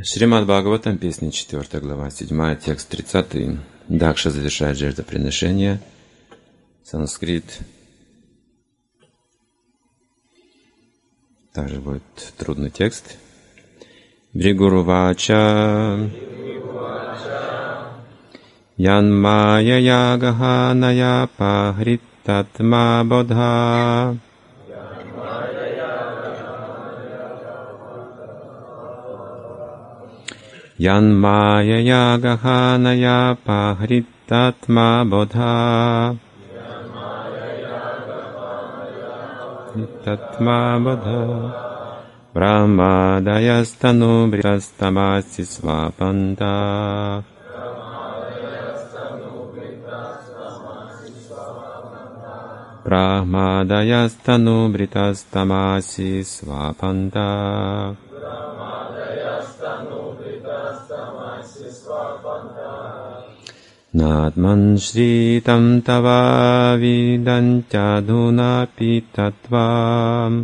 Шримад Бхагаватам, песня 4 глава, 7, текст 30. Дакша завершает жертвоприношение. Санскрит. Также будет трудный текст. Бригурвача Янмая ягаханая пахриттатма бодха Янмая ягаханая пахриттатма бодха Татма бодха Брахмадаястану бритастамаси свапанта Брахмадаястану бритастамаси свапанта Надман шритам тава видантядуна питатвам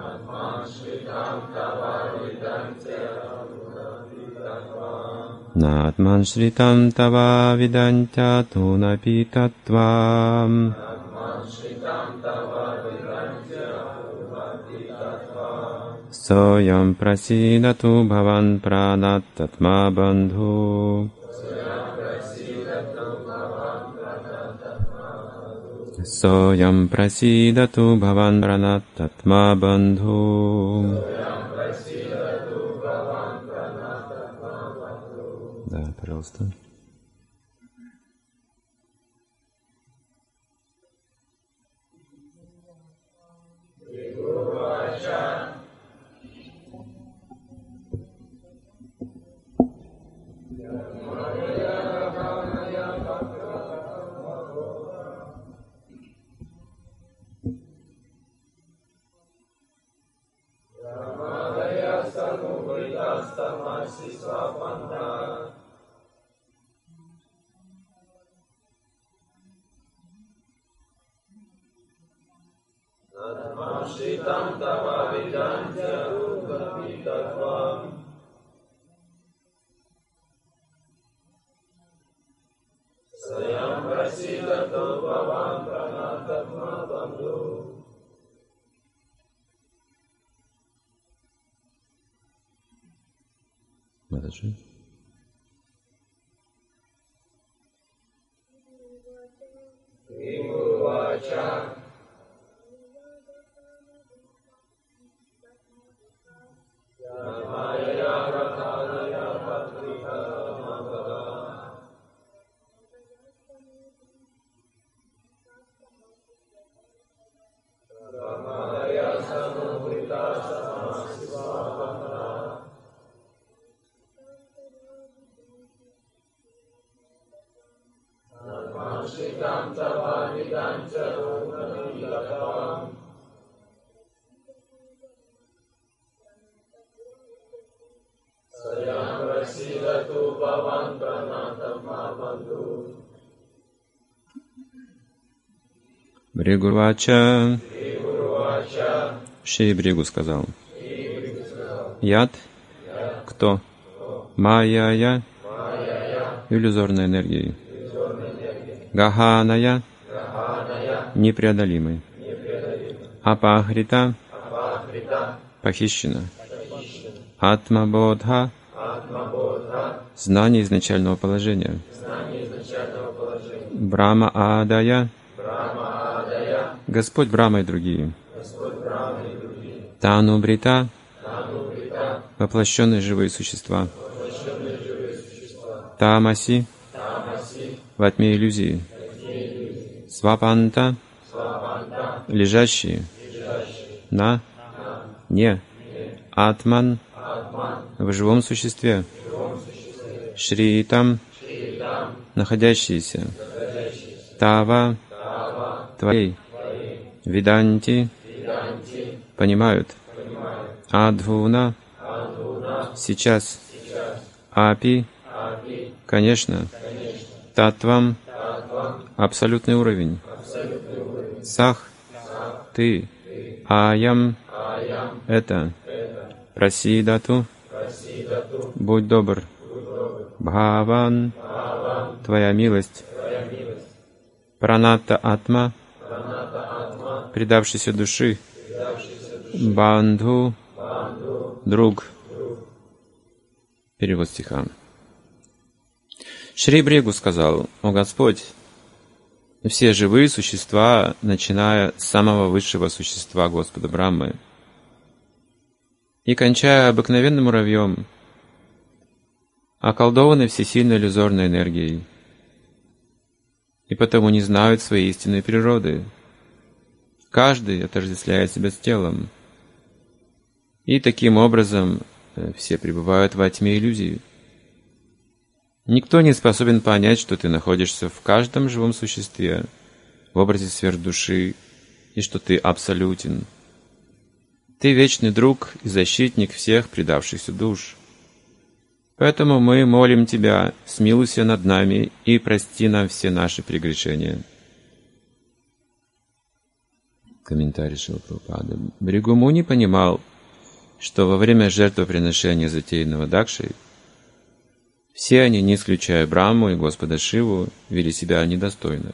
Надман шритам тава видантядуна питатвам Соям прасидату бхаван пранаттатма бандху Соям прасидату бхаван пранаттатма бандху. Да, пожалуйста. Мададжи. Бригурвача. Шри Бригу сказал. Яд. Кто? Майя. Иллюзорной энергией. Гаханая. Непреодолимой. Апахрита. Похищена. Атмабодха. Знание изначального положения. Брахма Адая. Господь Брахма и другие. Тану Брита. Воплощенные живые существа. Тамаси. В тьме иллюзии. Свапанта. Лежащие. На. Не. Атман. В живом существе. Шритам. Находящиеся. Тава. Твоей. Виданти. Понимают. Адхуна. Сейчас. Апи. Конечно. Татвам. Абсолютный уровень. Сах. Ты. Аям. Это. Прасидату. будь добр. Бхаван, Твоя милость. Пранатта Атма, предавшийся души. Бандху, друг. Перевод стиха. Шри Бригу сказал: «О Господь, все живые существа, начиная с самого высшего существа Господа Брахмы и кончая обыкновенным муравьем, околдованы всесильной иллюзорной энергией и потому не знают своей истинной природы. Каждый отождествляет себя с телом, и таким образом все пребывают во тьме иллюзии. Никто не способен понять, что ты находишься в каждом живом существе, в образе сверхдуши, и что ты абсолютен. Ты вечный друг и защитник всех предавшихся душ. Поэтому мы молим Тебя, смилуйся над нами и прости нам все наши прегрешения». Комментарий Шрила Прабхупады. Бригу Муни понимал, что во время жертвоприношения, затеянного Дакшей, все они, не исключая Брахму и Господа Шиву, вели себя недостойно.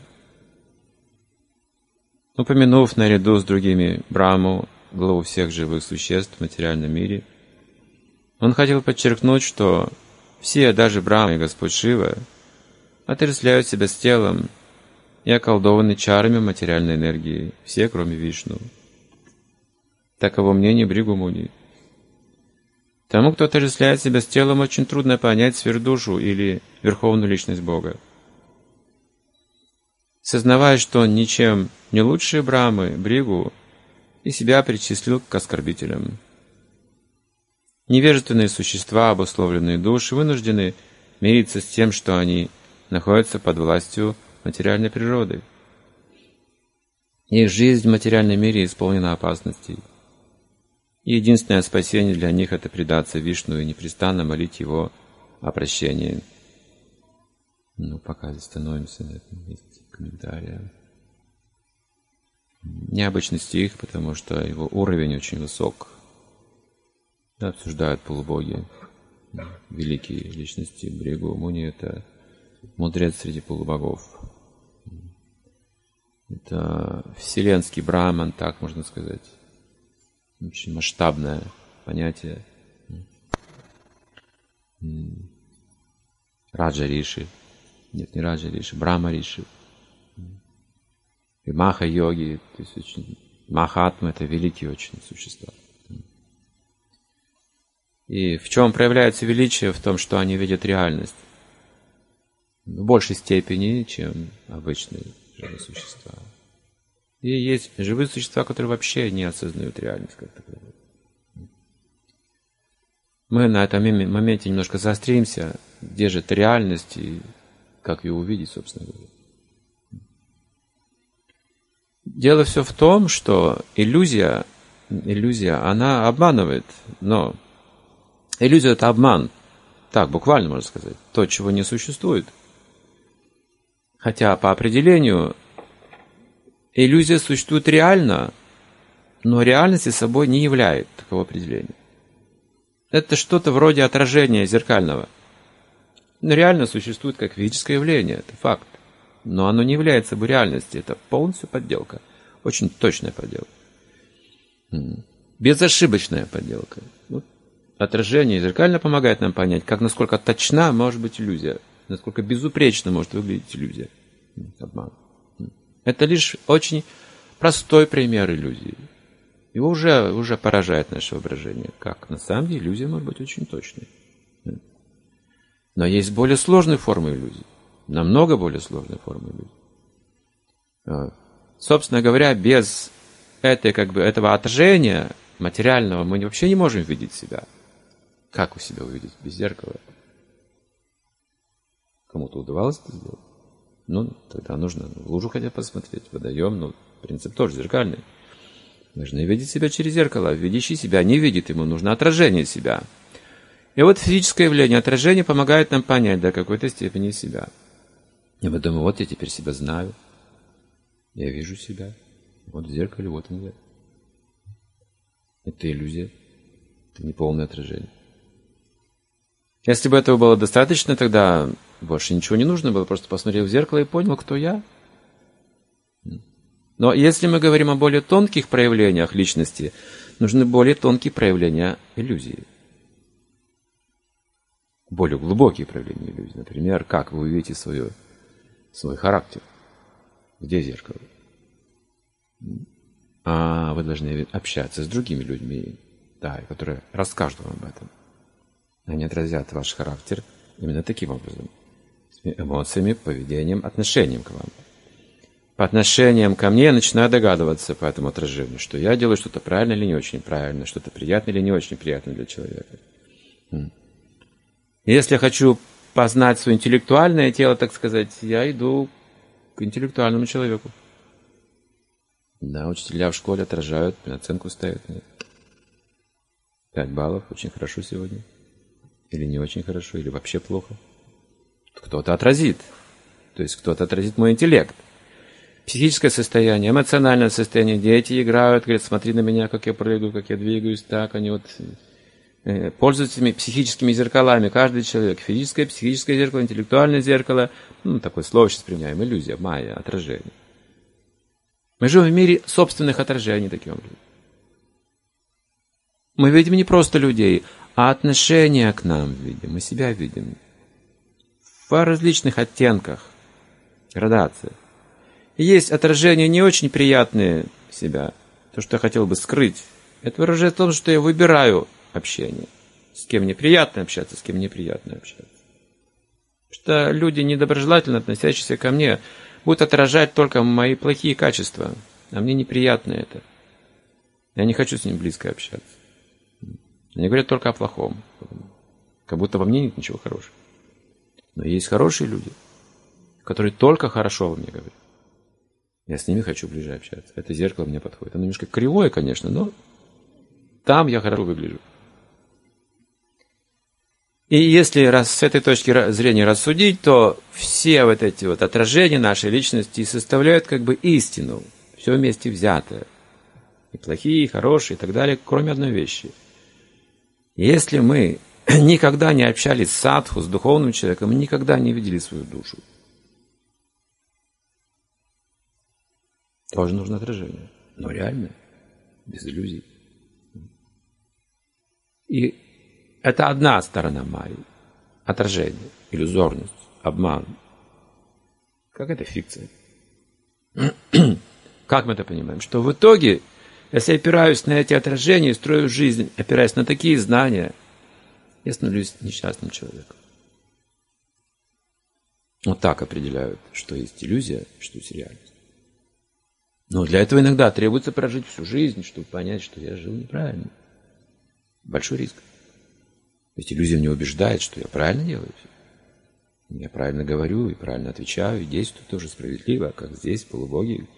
Упомянув наряду с другими Брахму, главу всех живых существ в материальном мире, он хотел подчеркнуть, что все, даже Брахма и Господь Шива, отождествляют себя с телом и околдованы чарами материальной энергии, все, кроме Вишну. Таково мнение Бригу Муни. Тому, кто отождествляет себя с телом, очень трудно понять сверхдушу или верховную личность Бога. Сознавая, что он ничем не лучше Брахмы, Бригу и себя причислил к оскорбителям. Невежественные существа, обусловленные души, вынуждены мириться с тем, что они находятся под властью материальной природы. Их жизнь в материальном мире исполнена опасностей. И единственное спасение для них — это предаться Вишну и непрестанно молить Его о прощении. Пока остановимся на этом месте комментария. Необычный стих, потому что его уровень очень высок. Обсуждают полубоги, великие личности. Бригу Муни — это мудрец среди полубогов. Это вселенский Брахман, так можно сказать. Очень масштабное понятие. Раджа Риши. Нет, не Раджа Риши, Брахма Риши. И Маха-йоги, то есть очень Махатма — это великие очень существа. И в чем проявляется величие? В том, что они видят реальность в большей степени, чем обычные живые существа. И есть живые существа, которые вообще не осознают реальность как таковую. Мы на этом моменте немножко заостримся, где же эта реальность и как ее увидеть, собственно говоря. Дело все в том, что иллюзия, она обманывает, но иллюзия — это обман, так буквально можно сказать, то, чего не существует. Хотя по определению иллюзия существует реально, но реальности собой не является такого определения. Это что-то вроде отражения зеркального. Но реально существует как физическое явление, это факт. Но оно не является собой реальностью, это полностью подделка. Очень точная подделка. Безошибочная подделка. Отражение зеркально помогает нам понять, насколько точна может быть иллюзия, насколько безупречно может выглядеть иллюзия. Обман. Это лишь очень простой пример иллюзии. Его уже поражает наше воображение. Как на самом деле иллюзия может быть очень точной. Но есть более сложные формы иллюзий. Намного более сложные формы иллюзий. Собственно говоря, без этого отражения материального мы вообще не можем видеть себя. Как у себя увидеть без зеркала? Кому-то удавалось это сделать? Тогда нужно в лужу хотя посмотреть, водоем, принцип тоже зеркальный. Нужно видеть себя через зеркало. Видящий себя не видит, ему нужно отражение себя. И вот физическое явление отражения помогает нам понять до какой-то степени себя. И мы думаем, вот я теперь себя знаю. Я вижу себя. Вот в зеркале, вот он я. Это иллюзия. Это неполное отражение. Если бы этого было достаточно, тогда больше ничего не нужно было, просто посмотрел в зеркало и понял, кто я. Но если мы говорим о более тонких проявлениях личности, нужны более тонкие проявления иллюзии. Более глубокие проявления иллюзии. Например, как вы увидите свой характер. Где зеркало? Вы должны общаться с другими людьми, да, которые расскажут вам об этом. Они отразят ваш характер именно таким образом. С эмоциями, поведением, отношением к вам. По отношениям ко мне я начинаю догадываться по этому отражению, что я делаю что-то правильно или не очень правильно, что-то приятное или не очень приятное для человека. Если я хочу познать свое интеллектуальное тело, так сказать, я иду к интеллектуальному человеку. Да, учителя в школе отражают, оценку ставят. 5 баллов, очень хорошо сегодня. Или не очень хорошо, или вообще плохо. Кто-то отразит. То есть кто-то отразит мой интеллект. Психическое состояние, эмоциональное состояние. Дети играют, говорят, смотри на меня, как я прыгаю, как я двигаюсь. Так, они пользуются психическими зеркалами. Каждый человек. Физическое, психическое зеркало, интеллектуальное зеркало. Такое слово сейчас применяем. Иллюзия, майя, отражение. Мы живем в мире собственных отражений таким образом. Мы видим не просто людей, а отношения к нам видим, мы себя видим. В различных оттенках, градациях. И есть отражения не очень приятные себя, то, что я хотел бы скрыть. Это выражает в том, что я выбираю общение. С кем мне приятно общаться, с кем неприятно общаться. Потому что люди, недоброжелательно относящиеся ко мне, будут отражать только мои плохие качества, а мне неприятно это. Я не хочу с ним близко общаться. Они говорят только о плохом, как будто во мне нет ничего хорошего. Но есть хорошие люди, которые только хорошо во мне говорят. Я с ними хочу ближе общаться. Это зеркало мне подходит. Оно немножко кривое, конечно, но там я хорошо выгляжу. И если с этой точки зрения рассудить, то все вот эти вот отражения нашей личности составляют как бы истину. Все вместе взятое. И плохие, и хорошие, и так далее, кроме одной вещи. Если мы никогда не общались с садху, с духовным человеком, мы никогда не видели свою душу. Тоже нужно отражение. Но реально, без иллюзий. И это одна сторона майи. Отражение, иллюзорность, обман. Как это фикция? Как мы это понимаем? Что в итоге, если я опираюсь на эти отражения и строю жизнь, опираясь на такие знания, я становлюсь несчастным человеком. Вот так определяют, что есть иллюзия, что есть реальность. Но для этого иногда требуется прожить всю жизнь, чтобы понять, что я жил неправильно. Большой риск. То есть иллюзия меня убеждает, что я правильно делаю все. Я правильно говорю, и правильно отвечаю, и действую тоже справедливо, как здесь полубоги.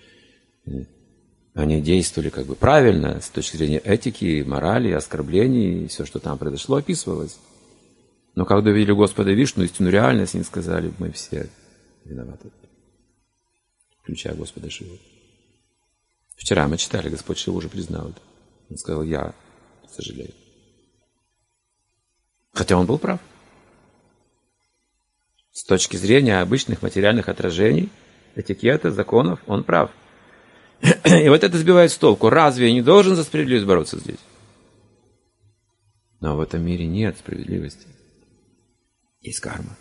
Они действовали как бы правильно с точки зрения этики, морали, оскорблений, и все, что там произошло, описывалось. Но когда увидели Господа Вишну, истинную реальность, они сказали, мы все виноваты, включая Господа Шиву. Вчера мы читали, Господь Шива уже признал это. Он сказал, я сожалею. Хотя он был прав. С точки зрения обычных материальных отражений, этикета, законов, он прав. И вот это сбивает с толку. Разве я не должен за справедливость бороться здесь? Но в этом мире нет справедливости. Есть карма.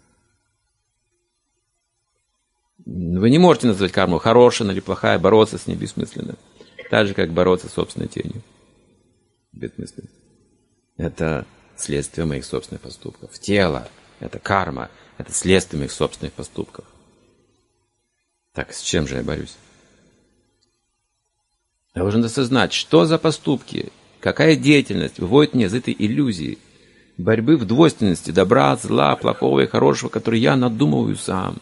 Вы не можете назвать карму хорошая или плохая, бороться с ней бессмысленно. Так же, как бороться с собственной тенью. Бессмысленно. Это следствие моих собственных поступков. Тело – это карма, это следствие моих собственных поступков. Так, с чем же я борюсь? Я должен осознать, что за поступки, какая деятельность выводит меня из этой иллюзии, борьбы в двойственности добра, зла, плохого и хорошего, который я надумываю сам.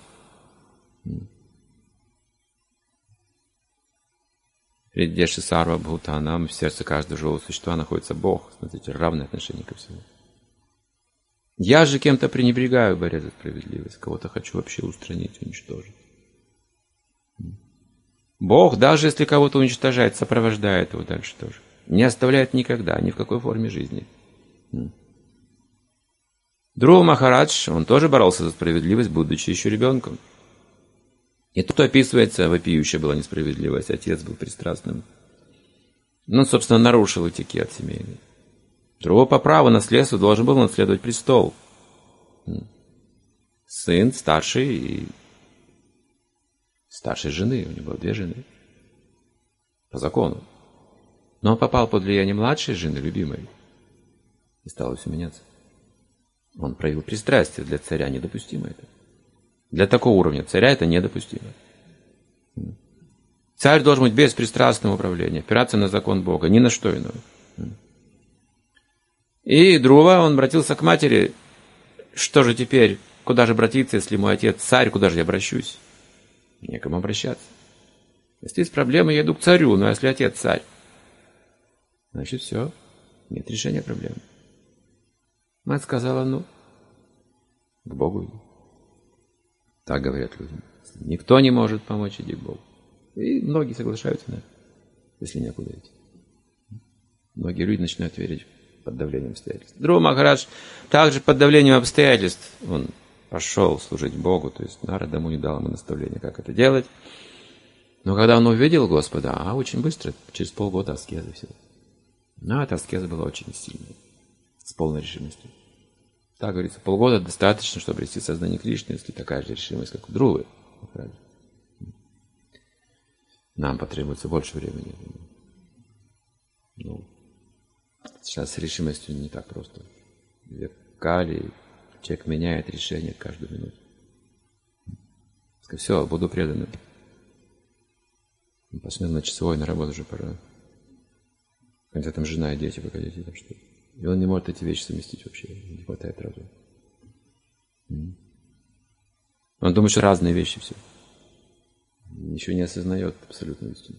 Придеши сарва бхутанам, в сердце каждого живого существа находится Бог. Смотрите, равное отношение ко всему. Я же кем-то пренебрегаю, борясь за справедливость, кого-то хочу вообще устранить, уничтожить. Бог, даже если кого-то уничтожает, сопровождает его дальше тоже. Не оставляет никогда, ни в какой форме жизни. Друва Махарадж, он тоже боролся за справедливость, будучи еще ребенком. И тут описывается, вопиющая была несправедливость, отец был пристрастным. Ну, собственно, нарушил этикет семейный. Друва по праву наследства должен был наследовать престол. Сын старший и старшей жены, у него было 2 жены. По закону. Но он попал под влияние младшей жены, любимой, и стало все меняться. Он проявил пристрастие. Для царя недопустимо это. Для такого уровня царя это недопустимо. Царь должен быть беспристрастным управлением, опираться на закон Бога, ни на что иное. И Друва, он обратился к матери: что же теперь, куда же обратиться, если мой отец царь, куда же я обращусь? Некому обращаться. Если есть проблемы, я иду к царю, но если отец царь, значит все, нет решения проблемы. Мать сказала: ну, к Богу иди. Так говорят люди. Никто не может помочь, иди к Богу. И многие соглашаются на это, если некуда идти. Многие люди начинают верить под давлением обстоятельств. Друва Махарадж также под давлением обстоятельств он пошел служить Богу, то есть Нарада ему не дал ему наставления, как это делать. Но когда он увидел Господа, очень быстро, через полгода аскезы все. Но эта аскеза была очень сильной, с полной решимостью. Так говорится, полгода достаточно, чтобы обрести сознание Кришны, если такая же решимость, как у Друвы. Нам потребуется больше времени. Ну, сейчас с решимостью не так просто. Векали, человек меняет решение каждую минуту. Скажет: все, буду преданным. Посмотрел на часовой, на работу уже пора. Хотя там жена и дети, погодите, там что. И он не может эти вещи совместить вообще. Не хватает разума. Он думает, что разные вещи все. Ничего не осознает абсолютную истину.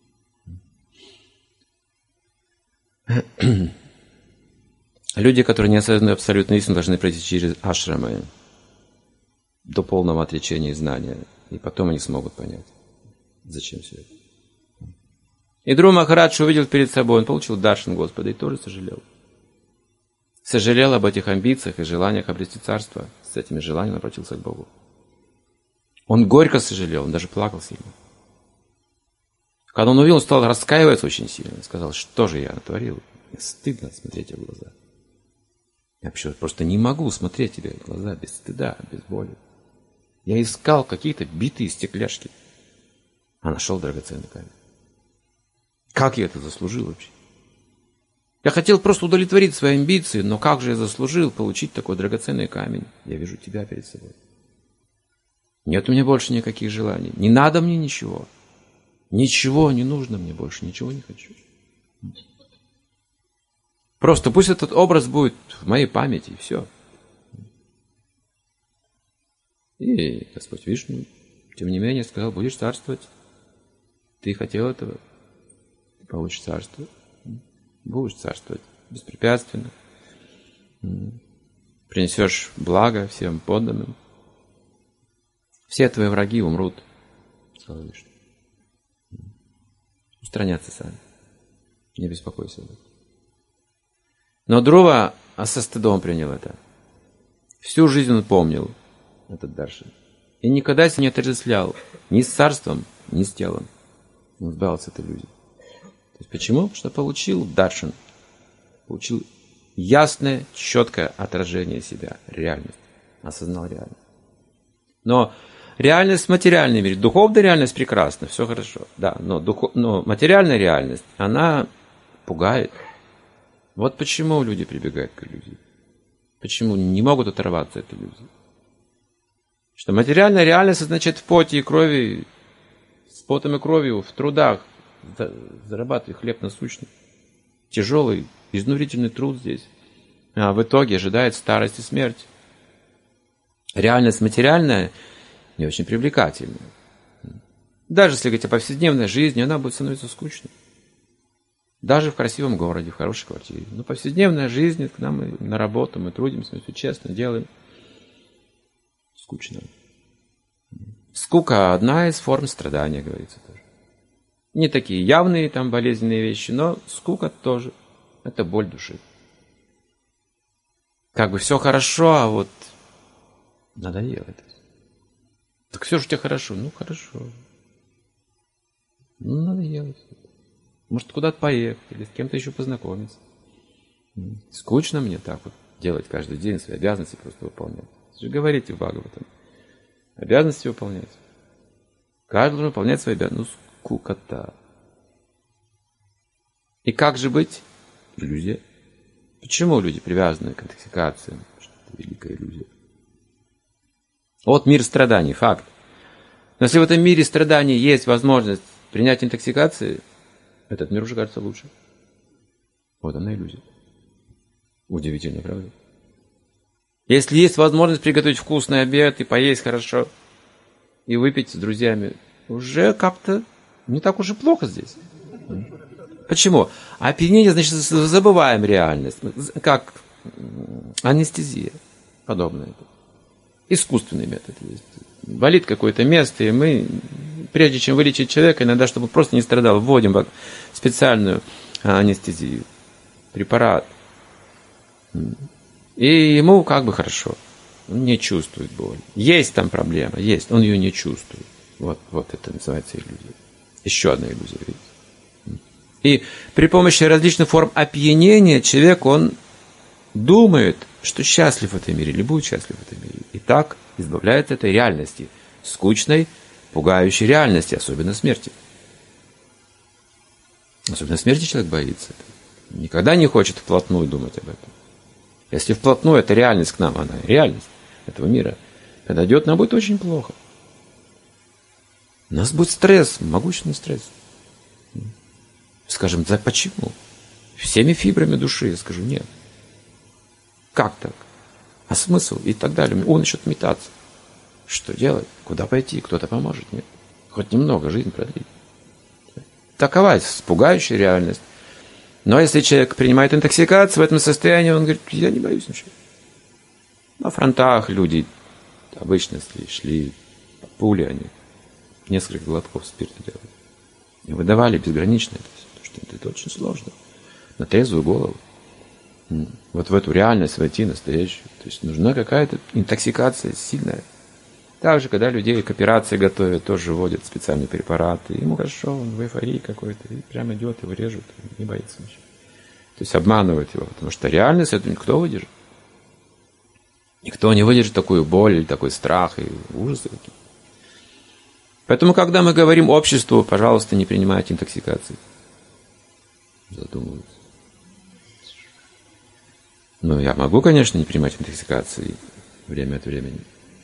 Люди, которые не осознают абсолютную истину, должны пройти через ашрамы до полного отречения и знания. И потом они смогут понять, зачем все это. И Друва Махарадж увидел перед собой, он получил даршан Господа и тоже сожалел. Сожалел об этих амбициях и желаниях обрести царство. С этими желаниями он обратился к Богу. Он горько сожалел, он даже плакал сильно. Когда он увидел, он стал раскаиваться очень сильно. Он сказал: что же я натворил? Мне стыдно смотреть тебе в глаза. Я вообще просто не могу смотреть тебе в глаза без стыда, без боли. Я искал какие-то битые стекляшки, а нашел драгоценный камень. Как я это заслужил вообще? Я хотел просто удовлетворить свои амбиции, но как же я заслужил получить такой драгоценный камень? Я вижу тебя перед собой. Нет у меня больше никаких желаний. Не надо мне ничего. Ничего не нужно мне больше, ничего не хочу. Просто пусть этот образ будет в моей памяти, и все. И Господь Вишну, тем не менее, сказал: будешь царствовать. Ты хотел этого, ты получишь царство. Будешь царствовать беспрепятственно. Принесешь благо всем подданным. Все твои враги умрут, сказал Вишну. Устранятся сами. Не беспокойся об этом. Но Друва со стыдом принял это. Всю жизнь он помнил этот даршан. И никогда себя не отождествлял ни с царством, ни с телом. Он избавился от иллюзий. То есть почему? Потому что получил даршан. Получил ясное, четкое отражение себя, реальность. Осознал реальность. Но реальность в материальном мире, духовная реальность прекрасна, все хорошо. Да, но материальная реальность, она пугает. Вот почему люди прибегают к иллюзии. Почему не могут оторваться от иллюзии. Что материальная реальность означает в поте и крови, с потом и кровью, в трудах, зарабатывать хлеб насущный. Тяжелый, изнурительный труд здесь. А в итоге ожидает старость и смерть. Реальность материальная не очень привлекательная. Даже если говорить о повседневной жизни, она будет становиться скучной. Даже в красивом городе, в хорошей квартире. Но повседневная жизнь, к нам на работу, мы трудимся, мы все честно делаем. Скучно. Скука – одна из форм страдания, говорится тоже. Не такие явные там болезненные вещи, но скука тоже. Это боль души. Как бы все хорошо, а вот надоело это. Так все же у тебя хорошо. Ну, хорошо. Ну, надоело. Может, куда-то поехать или с кем-то еще познакомиться. Скучно мне так вот делать каждый день свои обязанности просто выполнять. Вы же говорите в Бхагаватам. Обязанности выполнять. Каждый должен выполнять свои обязанности. Ну, скукота. И как же быть? Иллюзия. Почему люди привязаны к интоксикациям? Что это великая иллюзия. Вот мир страданий, факт. Но если в этом мире страданий есть возможность принять интоксикации, этот мир уже кажется лучше. Вот она иллюзия. Удивительно, правда? Если есть возможность приготовить вкусный обед и поесть хорошо, и выпить с друзьями, уже как-то не так уж и плохо здесь. Почему? Опьянение, значит, забываем реальность. Как анестезия подобная. Искусственный метод есть. Болит какое-то место, и мы, прежде чем вылечить человека, иногда, чтобы он просто не страдал, вводим специальную анестезию, препарат. И ему как бы хорошо. Он не чувствует боли. Есть там проблема, есть, он ее не чувствует. Вот это называется иллюзия. Еще одна иллюзия, видите. И при помощи различных форм опьянения человек, он думает, что счастлив в этом мире, или будет счастлив в этом мире. И так избавляется от этой реальности, скучной, пугающей реальности, особенно смерти. Особенно смерти человек боится. Никогда не хочет вплотную думать об этом. Если вплотную, это реальность к нам, она реальность этого мира. Когда идет, нам будет очень плохо. У нас будет стресс, могущественный стресс. Скажем, да почему? Всеми фибрами души я скажу, нет. Как так? А смысл? И так далее. Он начнет метаться. Что делать? Куда пойти? Кто-то поможет? Нет. Хоть немного жизнь продлить. Такова пугающая реальность. Но если человек принимает интоксикацию в этом состоянии, он говорит, я не боюсь ничего. На фронтах люди обычно шли по пуле, они несколько глотков спирта делали. И выдавали безгранично это все. Потому что это очень сложно. На трезвую голову. Вот в эту реальность войти настоящую. То есть нужна какая-то интоксикация сильная. Также, когда людей к операции готовят, тоже вводят специальные препараты. Ему хорошо, он в эйфории какой-то. И прямо идет, его режут, и не боится ничего. То есть обманывают его. Потому что реальность это никто выдержит. Никто не выдержит такую боль, или такой страх и ужасы. Поэтому, когда мы говорим обществу, пожалуйста, не принимайте интоксикации. Задумываются. Ну, я могу, конечно, не принимать интоксикации время от времени.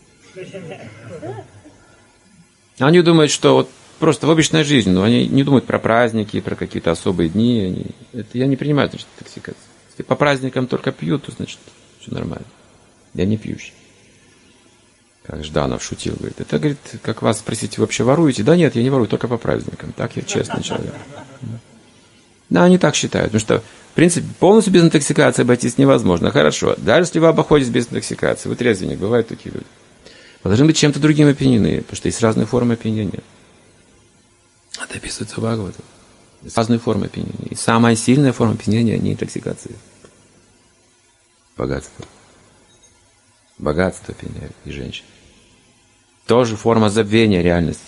Они думают, что вот просто в обычной жизни, но они не думают про праздники, про какие-то особые дни. Это я не принимаю, значит, интоксикацию. Если по праздникам только пьют, то, значит, все нормально. Я не пьющий. Как Жданов шутил, говорит, это, говорит, как вас спросить, вы вообще воруете? Да нет, я не ворую, только по праздникам. Так я честный человек. Да, они так считают, потому что, в принципе, полностью без интоксикации обойтись невозможно. Хорошо, даже если вы обходитесь без интоксикации, вы трезвенник, бывают такие люди. Вы должны быть чем-то другим опьянены, потому что есть разные формы опьянения. Это описывается в Бхагаватам. Есть разные формы опьянения. И самая сильная форма опьянения не интоксикация. Богатство. Богатство опьяняет и женщин. Тоже форма забвения реальности.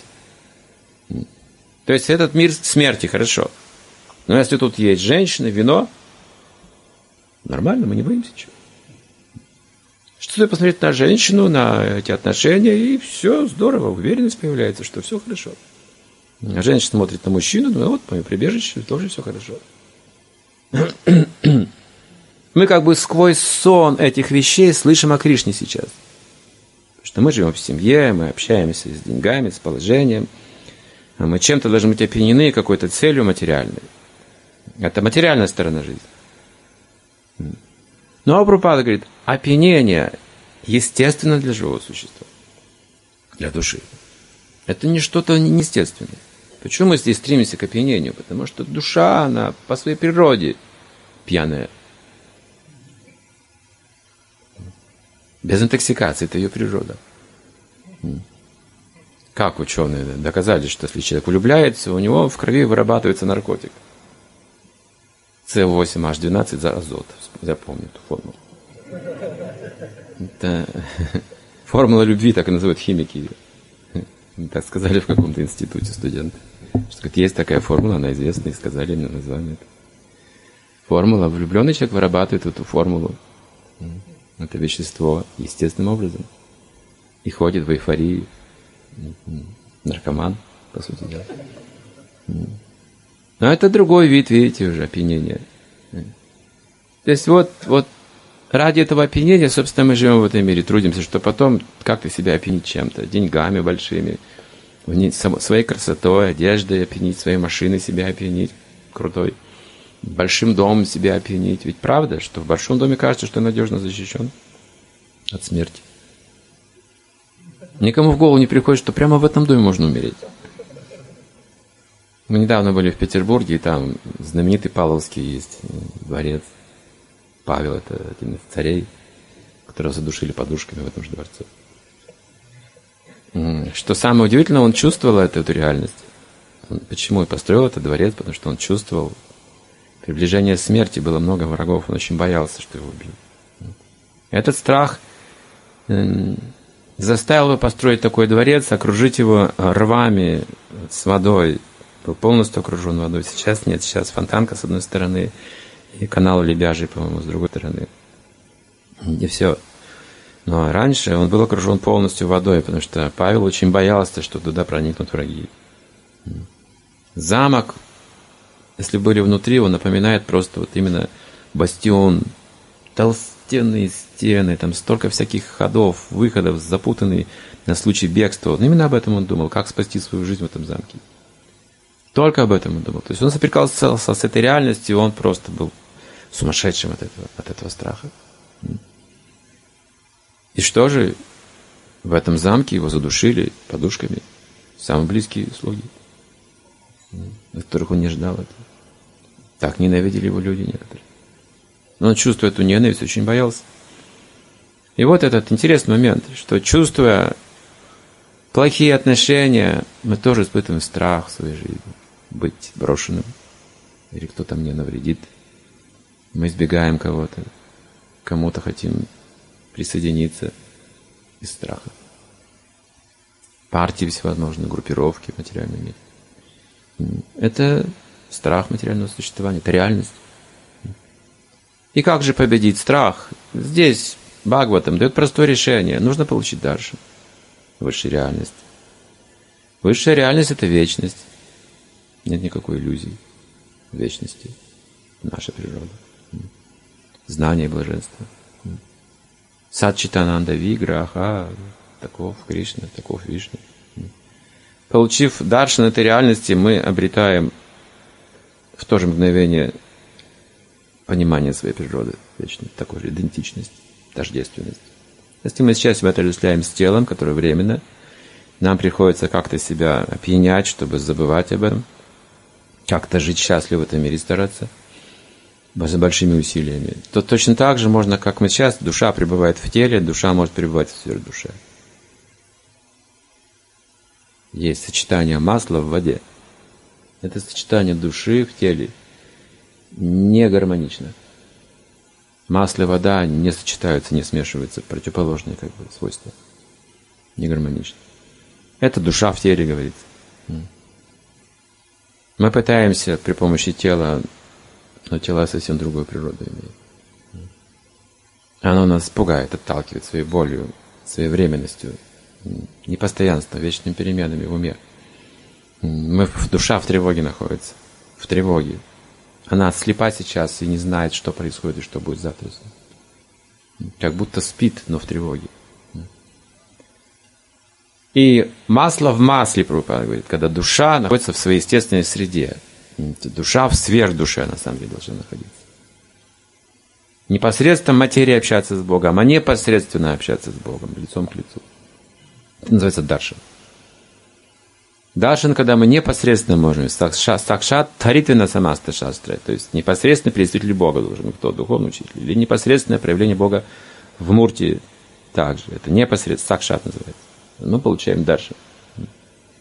То есть этот мир смерти, хорошо. Но если тут есть женщины, вино, нормально, мы не боимся ничего. Что-то посмотреть на женщину, на эти отношения, и все здорово, уверенность появляется, что все хорошо. А женщина смотрит на мужчину, ну вот, мое прибежище, тоже все хорошо. Мы как бы сквозь сон этих вещей слышим о Кришне сейчас. Потому что мы живем в семье, мы общаемся с деньгами, с положением. Мы чем-то должны быть опьянены какой-то целью материальной. Это материальная сторона жизни. Но Прабхупада говорит, опьянение естественно для живого существа, для души. Это не что-то неестественное. Почему мы здесь стремимся к опьянению? Потому что душа, она по своей природе пьяная. Без интоксикации, это ее природа. Как ученые доказали, что если человек влюбляется, у него в крови вырабатывается наркотик. С8H12 за азот. Я помню эту формулу. Это формула любви, так и называют химики. Так сказали в каком-то институте студенты. Что есть такая формула, она известна, и сказали мне название. Формула. Влюбленный человек вырабатывает эту формулу. Это вещество естественным образом. И ходит в эйфории. Наркоман, по сути дела. Но это другой вид, видите, уже опьянения. То есть вот ради этого опьянения, собственно, мы живем в этом мире, трудимся, что потом как-то себя опьянить чем-то, деньгами большими, своей красотой, одеждой опьянить, своей машиной себя опьянить, крутой, большим домом себя опьянить. Ведь правда, что в большом доме кажется, что надежно защищен от смерти. Никому в голову не приходит, что прямо в этом доме можно умереть. Мы недавно были в Петербурге, и там знаменитый Павловский есть дворец. Павел — это один из царей, которого задушили подушками в этом же дворце. Что самое удивительное, он чувствовал эту реальность. Почему он построил этот дворец? Потому что он чувствовал приближение смерти, было много врагов, он очень боялся, что его убьют. Этот страх заставил его построить такой дворец, окружить его рвами с водой. Был полностью окружен водой. Сейчас нет, сейчас фонтанка с одной стороны, и канал Лебяжий, по-моему, с другой стороны. И все. Но раньше он был окружен полностью водой, потому что Павел очень боялся, что туда проникнут враги. Замок, если были внутри, он напоминает просто вот именно бастион, толстенные стены, там столько всяких ходов, выходов, запутанный на случай бегства. Именно об этом он думал, как спасти свою жизнь в этом замке. Только об этом он думал. То есть он соприкасался с этой реальностью, он просто был сумасшедшим от этого страха. И что же? В этом замке его задушили подушками самые близкие слуги, от которых он не ждал этого. Так ненавидели его люди некоторые. Но он, чувствуя эту ненависть, очень боялся. И вот этот интересный момент, что, чувствуя плохие отношения, мы тоже испытываем страх в своей жизни. Быть брошенным. Или кто-то мне навредит. Мы избегаем кого-то. Кому-то хотим присоединиться из страха. Партии всевозможные, группировки в материальном мире. Это страх материального существования, это реальность. И как же победить страх? Здесь Бхагаватам дает простое решение. Нужно получить даршан. Высшая реальность. Высшая реальность — это вечность. Нет никакой иллюзии вечности. Наша природа. Знание и блаженство. Сатчитананда Виграха. Таков Кришна, таков Вишну. Получив даршан этой реальности, мы обретаем в то же мгновение понимание своей природы вечной, такой же идентичность, тождественность. Если мы сейчас себя отождествляем с телом, которое временно, нам приходится как-то себя опьянять, чтобы забывать об этом, как-то жить счастливо в этом мире, стараться с большими усилиями, то точно так же можно, как мы сейчас, душа пребывает в теле, душа может пребывать в сверхдуше. Есть сочетание масла в воде. Это сочетание души в теле не гармонично. Масло и вода не сочетаются, не смешиваются, противоположные как бы свойства. Не гармонично. Это душа в теле, говорится. Мы пытаемся при помощи тела, но тело совсем другую природу имеет. Оно нас пугает, отталкивает своей болью, своей временностью, непостоянством, вечными переменами в уме. Душа в тревоге находится. В тревоге. Она слепа сейчас и не знает, что происходит и что будет завтра. Как будто спит, но в тревоге. И масло в масле, Прабхупада говорит, когда душа находится в своей естественной среде. Душа в сверхдуше, на самом деле, должна находиться. Непосредственно материя общаться с Богом, а непосредственно общаться с Богом, лицом к лицу. Это называется даршан. Даршан, когда мы непосредственно можем, сакшат таритвина самаста шастра, то есть непосредственно представитель Бога должен быть, кто духовный учитель, или непосредственное проявление Бога в мурти также. Это непосредственно, сакшат называется. Мы получаем даршан.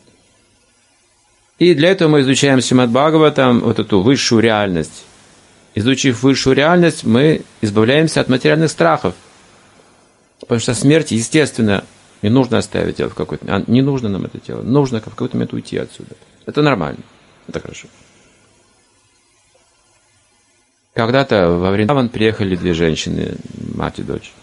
И для этого мы изучаем Шримад Бхагаватам, вот эту высшую реальность, изучив высшую реальность, мы избавляемся от материальных страхов. Потому что смерть, естественно, не нужно оставить тело в какой-то момент. Не нужно нам это тело. Нужно в какой-то момент уйти отсюда. Это нормально. Это хорошо. Когда-то во Вриндаван приехали две женщины, мать и дочь.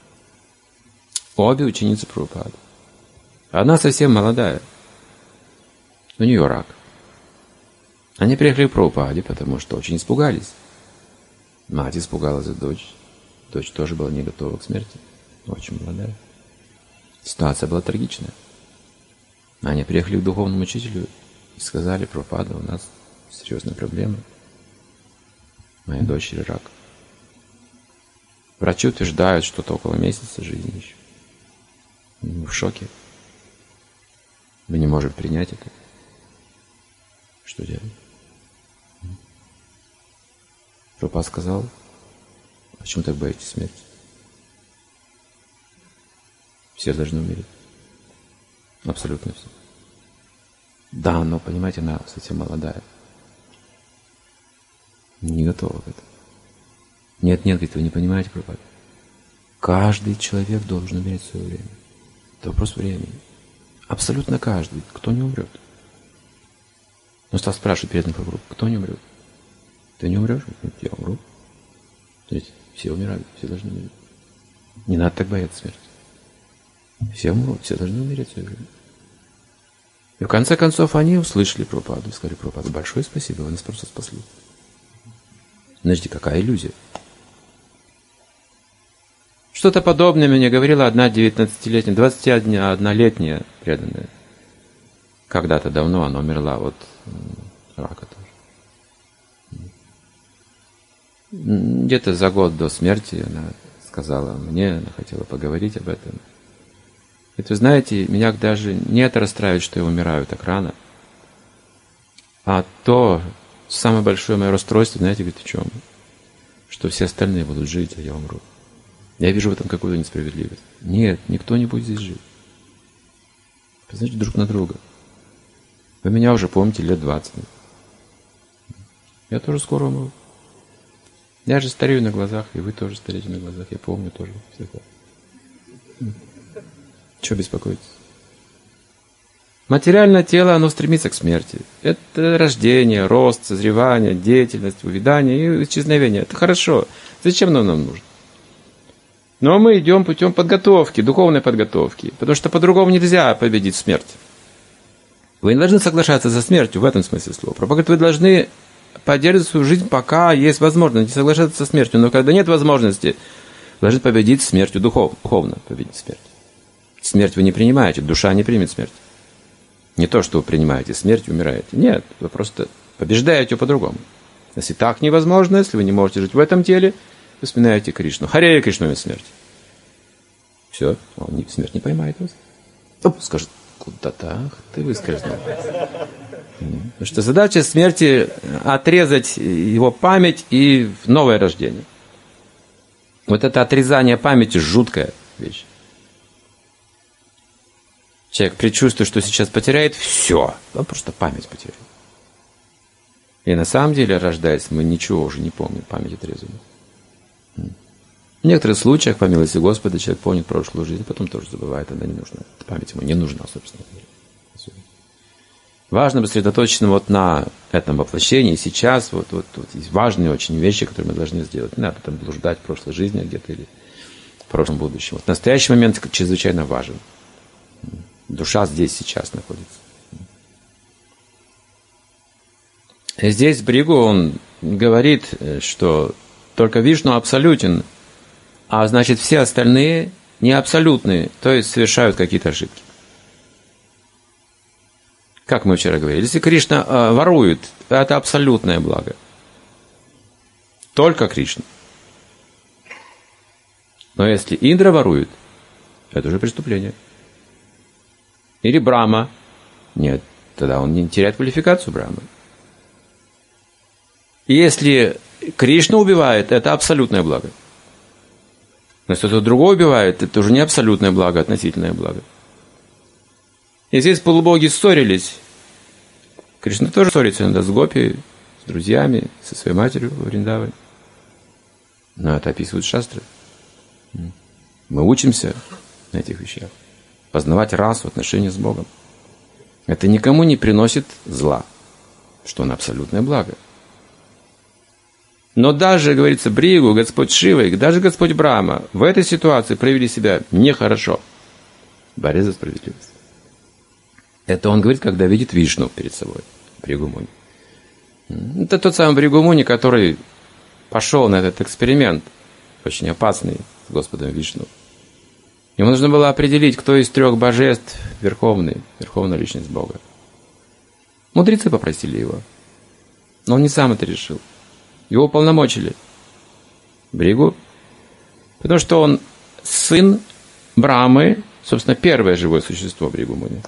Обе ученицы Прабхупады. Одна совсем молодая. У нее рак. Они приехали к Прабхупаде, потому что очень испугались. Мать испугалась за дочь. Дочь тоже была не готова к смерти. Очень молодая. Ситуация была трагичная. Они приехали к духовному учителю и сказали: Прабхупада, у нас серьезная проблема. Моей дочери рак. Врачи утверждают, что-то около месяца жизни еще. Мы в шоке. Мы не можем принять это. Что делать? Прабхупада сказал: почему так боитесь смерти? Все должны умереть. Абсолютно все. Да, но, понимаете, она совсем молодая. Не готова к этому. Нет, говорит, вы не понимаете, Прабхупада. Каждый человек должен умереть в свое время. Это вопрос времени. Абсолютно каждый. Кто не умрет? Он стал спрашивать перед Прабхупадой: кто не умрет? Ты не умрешь? Я умру. То есть все умирают, все должны умереть. Не надо так бояться смерти. Все умрут, все должны умереть в свое время. И в конце концов они услышали Прабхупаду и сказали: Прабхупада, большое спасибо, вы нас просто спасли. Подожди, какая иллюзия? Что-то подобное мне говорила одна 19-летняя, 21-летняя преданная. Когда-то давно она умерла от рака тоже. Где-то за год до смерти она сказала мне, она хотела поговорить об этом. И вы знаете, меня даже не это расстраивает, что я умираю так рано, а то самое большое мое расстройство, знаете, говорит, в чем? Что все остальные будут жить, а я умру. Я вижу в этом какую-то несправедливость. Нет, никто не будет здесь жить. Посмотрите друг на друга. Вы меня уже помните лет 20. Я тоже скоро умру. Я же старею на глазах, и вы тоже стареете на глазах. Я помню тоже всегда. Чего беспокоиться? Материальное тело, оно стремится к смерти. Это рождение, рост, созревание, деятельность, увядание и исчезновение. Это хорошо. Зачем оно нам нужно? Но мы идем путем подготовки, духовной подготовки. Потому что по-другому нельзя победить смерть. Вы не должны соглашаться со смертью в этом смысле слова. Прабхупада говорит, вы должны поддерживать свою жизнь, пока есть возможность, не соглашаться со смертью. Но когда нет возможности, вы должны победить смертью духовно победить смерть. Смерть вы не принимаете, душа не примет смерть. Не то, что вы принимаете смерть, умираете. Нет, вы просто побеждаете ее по-другому. Если так невозможно, если вы не можете жить в этом теле, вы вспоминаете Кришну. Харе Кришну есть смерть. Все, смерть не поймает вас. Скажет, куда-то ты выскользнул. Потому что задача смерти отрезать его память и в новое рождение. Вот это отрезание памяти жуткая вещь. Человек предчувствует, что сейчас потеряет все. Он просто память потеряет. И на самом деле, рождаясь, мы ничего уже не помним. Память отрезана. В некоторых случаях, по милости Господа, человек помнит прошлую жизнь, потом тоже забывает, она не нужна. Память ему не нужна, собственно говоря. Важно быть сосредоточенным вот на этом воплощении. Сейчас вот есть важные очень вещи, которые мы должны сделать. Не надо там блуждать в прошлой жизни где-то или в прошлом будущем. Вот настоящий момент чрезвычайно важен. Душа здесь сейчас находится. И здесь Бригу он говорит, что только Вишну абсолютен, а значит все остальные не абсолютные, то есть совершают какие-то ошибки. Как мы вчера говорили, если Кришна ворует, это абсолютное благо. Только Кришна. Но если Индра ворует, это уже преступление. Или Брахма. Нет, тогда он не теряет квалификацию Брахмы. И если Кришна убивает, это абсолютное благо. Но если кто-то другой убивает, это уже не абсолютное благо, а относительное благо. И здесь полубоги ссорились. Кришна тоже ссорится иногда с гопи, с друзьями, со своей матерью во Вриндаване. Но это описывают шастры. Мы учимся на этих вещах. Познавать расу, отношения с Богом. Это никому не приносит зла, что на абсолютное благо. Но даже, говорится, Бригу, Господь Шива и даже Господь Брахма в этой ситуации проявили себя нехорошо. Борец за справедливость. Это он говорит, когда видит Вишну перед собой, Бригу Муни. Это тот самый Бригу Муни, который пошел на этот эксперимент, очень опасный, с Господом Вишну. Ему нужно было определить, кто из 3 божеств верховная личность Бога. Мудрецы попросили его. Но он не сам это решил. Его уполномочили. Бригу. Потому что он сын Брамы, собственно, первое живое существо Бригу Муни.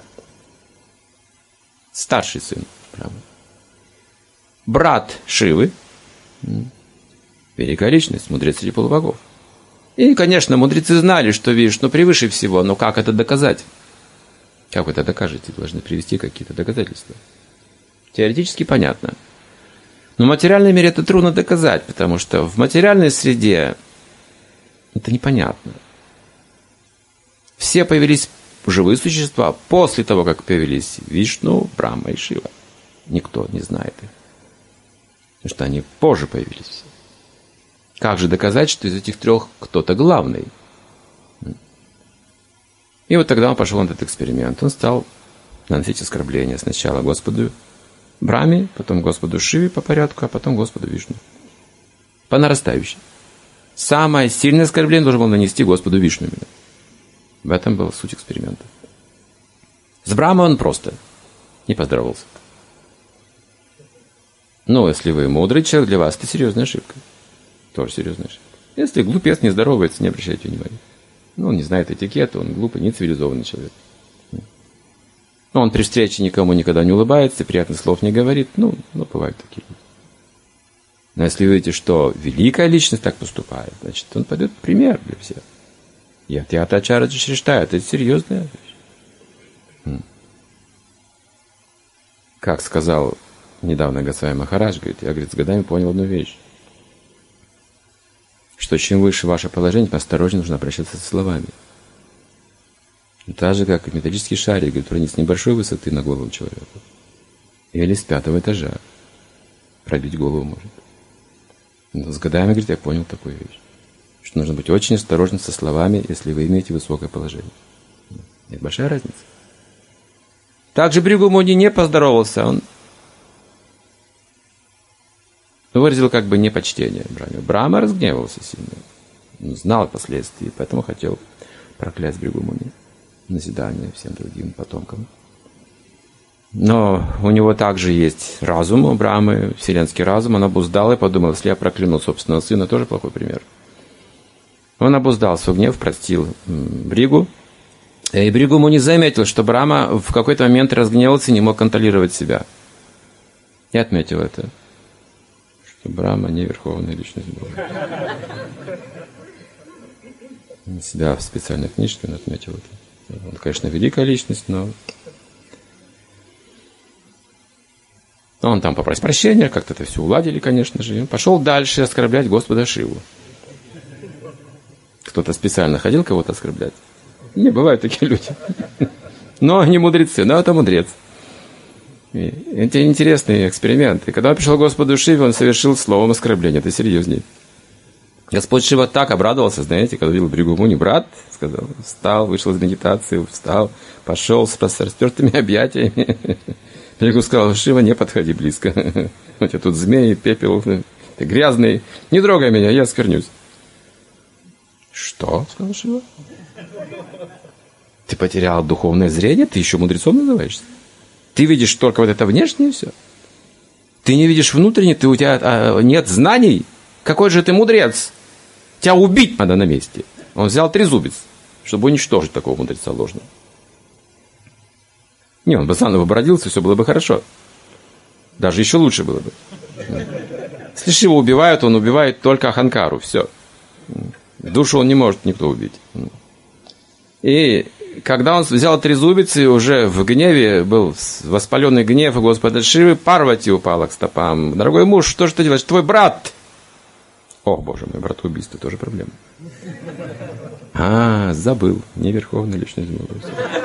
Старший сын Брамы. Брат Шивы. Великая личность, мудрец среди полубогов. И, конечно, мудрецы знали, что Вишну превыше всего, но как это доказать? Как вы это докажете? Должны привести какие-то доказательства. Теоретически понятно. Но в материальном мире это трудно доказать, потому что в материальной среде это непонятно. Все появились живые существа после того, как появились Вишну, Брахма и Шива. Никто не знает их. Потому что они позже появились все. Как же доказать, что из этих 3 кто-то главный? И вот тогда он пошел на этот эксперимент. Он стал наносить оскорбления. Сначала Господу Брахме, потом Господу Шиве по порядку, а потом Господу Вишну. По нарастающей. Самое сильное оскорбление должен был нанести Господу Вишну именно. В этом была суть эксперимента. С Брахмой он просто не поздоровался. Но если вы мудрый человек, для вас это серьезная ошибка. Тоже серьезная ошибка. Если глупец не здоровается, не обращайте внимания. Он не знает этикета, он глупый, не цивилизованный человек. Он при встрече никому никогда не улыбается, приятных слов не говорит. Бывают такие люди. Но если вы видите, что великая личность так поступает, значит, он пойдет в пример для всех. Я-то Ачарья Шриштха, это серьезная вещь. Как сказал недавно Госвами Махарадж, говорит, я, с годами понял одну вещь. Что чем выше ваше положение, тем осторожнее нужно обращаться со словами. Так же, как и металлический шарик, говорит, уронить с небольшой высоты на голову человека. Или с 5-го этажа. Пробить голову может. Но с годами, говорит, я понял такую вещь. Что нужно быть очень осторожным со словами, если вы имеете высокое положение. Это большая разница. Также Бригу Муни не поздоровался. Он выразил как бы непочтение Брахме. Брахма разгневался сильно. Он знал последствия, поэтому хотел проклясть Бригу Муни. Назидание всем другим потомкам. Но у него также есть разум, у Брахмы, вселенский разум. Он обуздал и подумал, если я прокляну собственного сына, тоже плохой пример. Он обуздал свой гнев, простил Бригу. И Бригу Муни заметил, что Брахма в какой-то момент разгневался и не мог контролировать себя. И отметил это. Что Брахма не верховная личность Бога. Себя в специальной книжке он отметил это. Он, конечно, великая личность, но он там попросил прощения, как-то это все уладили, конечно же. И он пошел дальше оскорблять Господа Шиву. Кто-то специально ходил кого-то оскорблять? Не, бывают такие люди. Но они мудрецы, но это мудрец. И это интересный эксперимент. И когда он пришел к Господу Шиве, он совершил словом оскорбление. Это серьезнее. Господь Шива так обрадовался, знаете, когда видел Бригу Муни, брат, сказал, встал, вышел из медитации, встал, пошел с распростертыми объятиями. Бригу сказал, Шива, не подходи близко. У тебя тут змеи, пепел, ты грязный. Не трогай меня, я осквернюсь. Что? Сказал Шива. Ты потерял духовное зрение? Ты еще мудрецом называешься? Ты видишь только вот это внешнее все? Ты не видишь внутреннее? У тебя нет знаний? Какой же ты мудрец? Тебя убить надо на месте. Он взял трезубец, чтобы уничтожить такого мудреца ложного. Не, он бы заново бородился, все было бы хорошо. Даже еще лучше было бы. Если Шиву убивают, он убивает только Аханкару, все. Душу он не может никто убить. И когда он взял трезубец и уже в гневе, был воспаленный гнев Господа Шивы, Парвати упала к стопам. Дорогой муж, что же ты делаешь? Твой брат О, боже мой, братоубийство тоже проблема. Забыл. Не верховная личность Бога.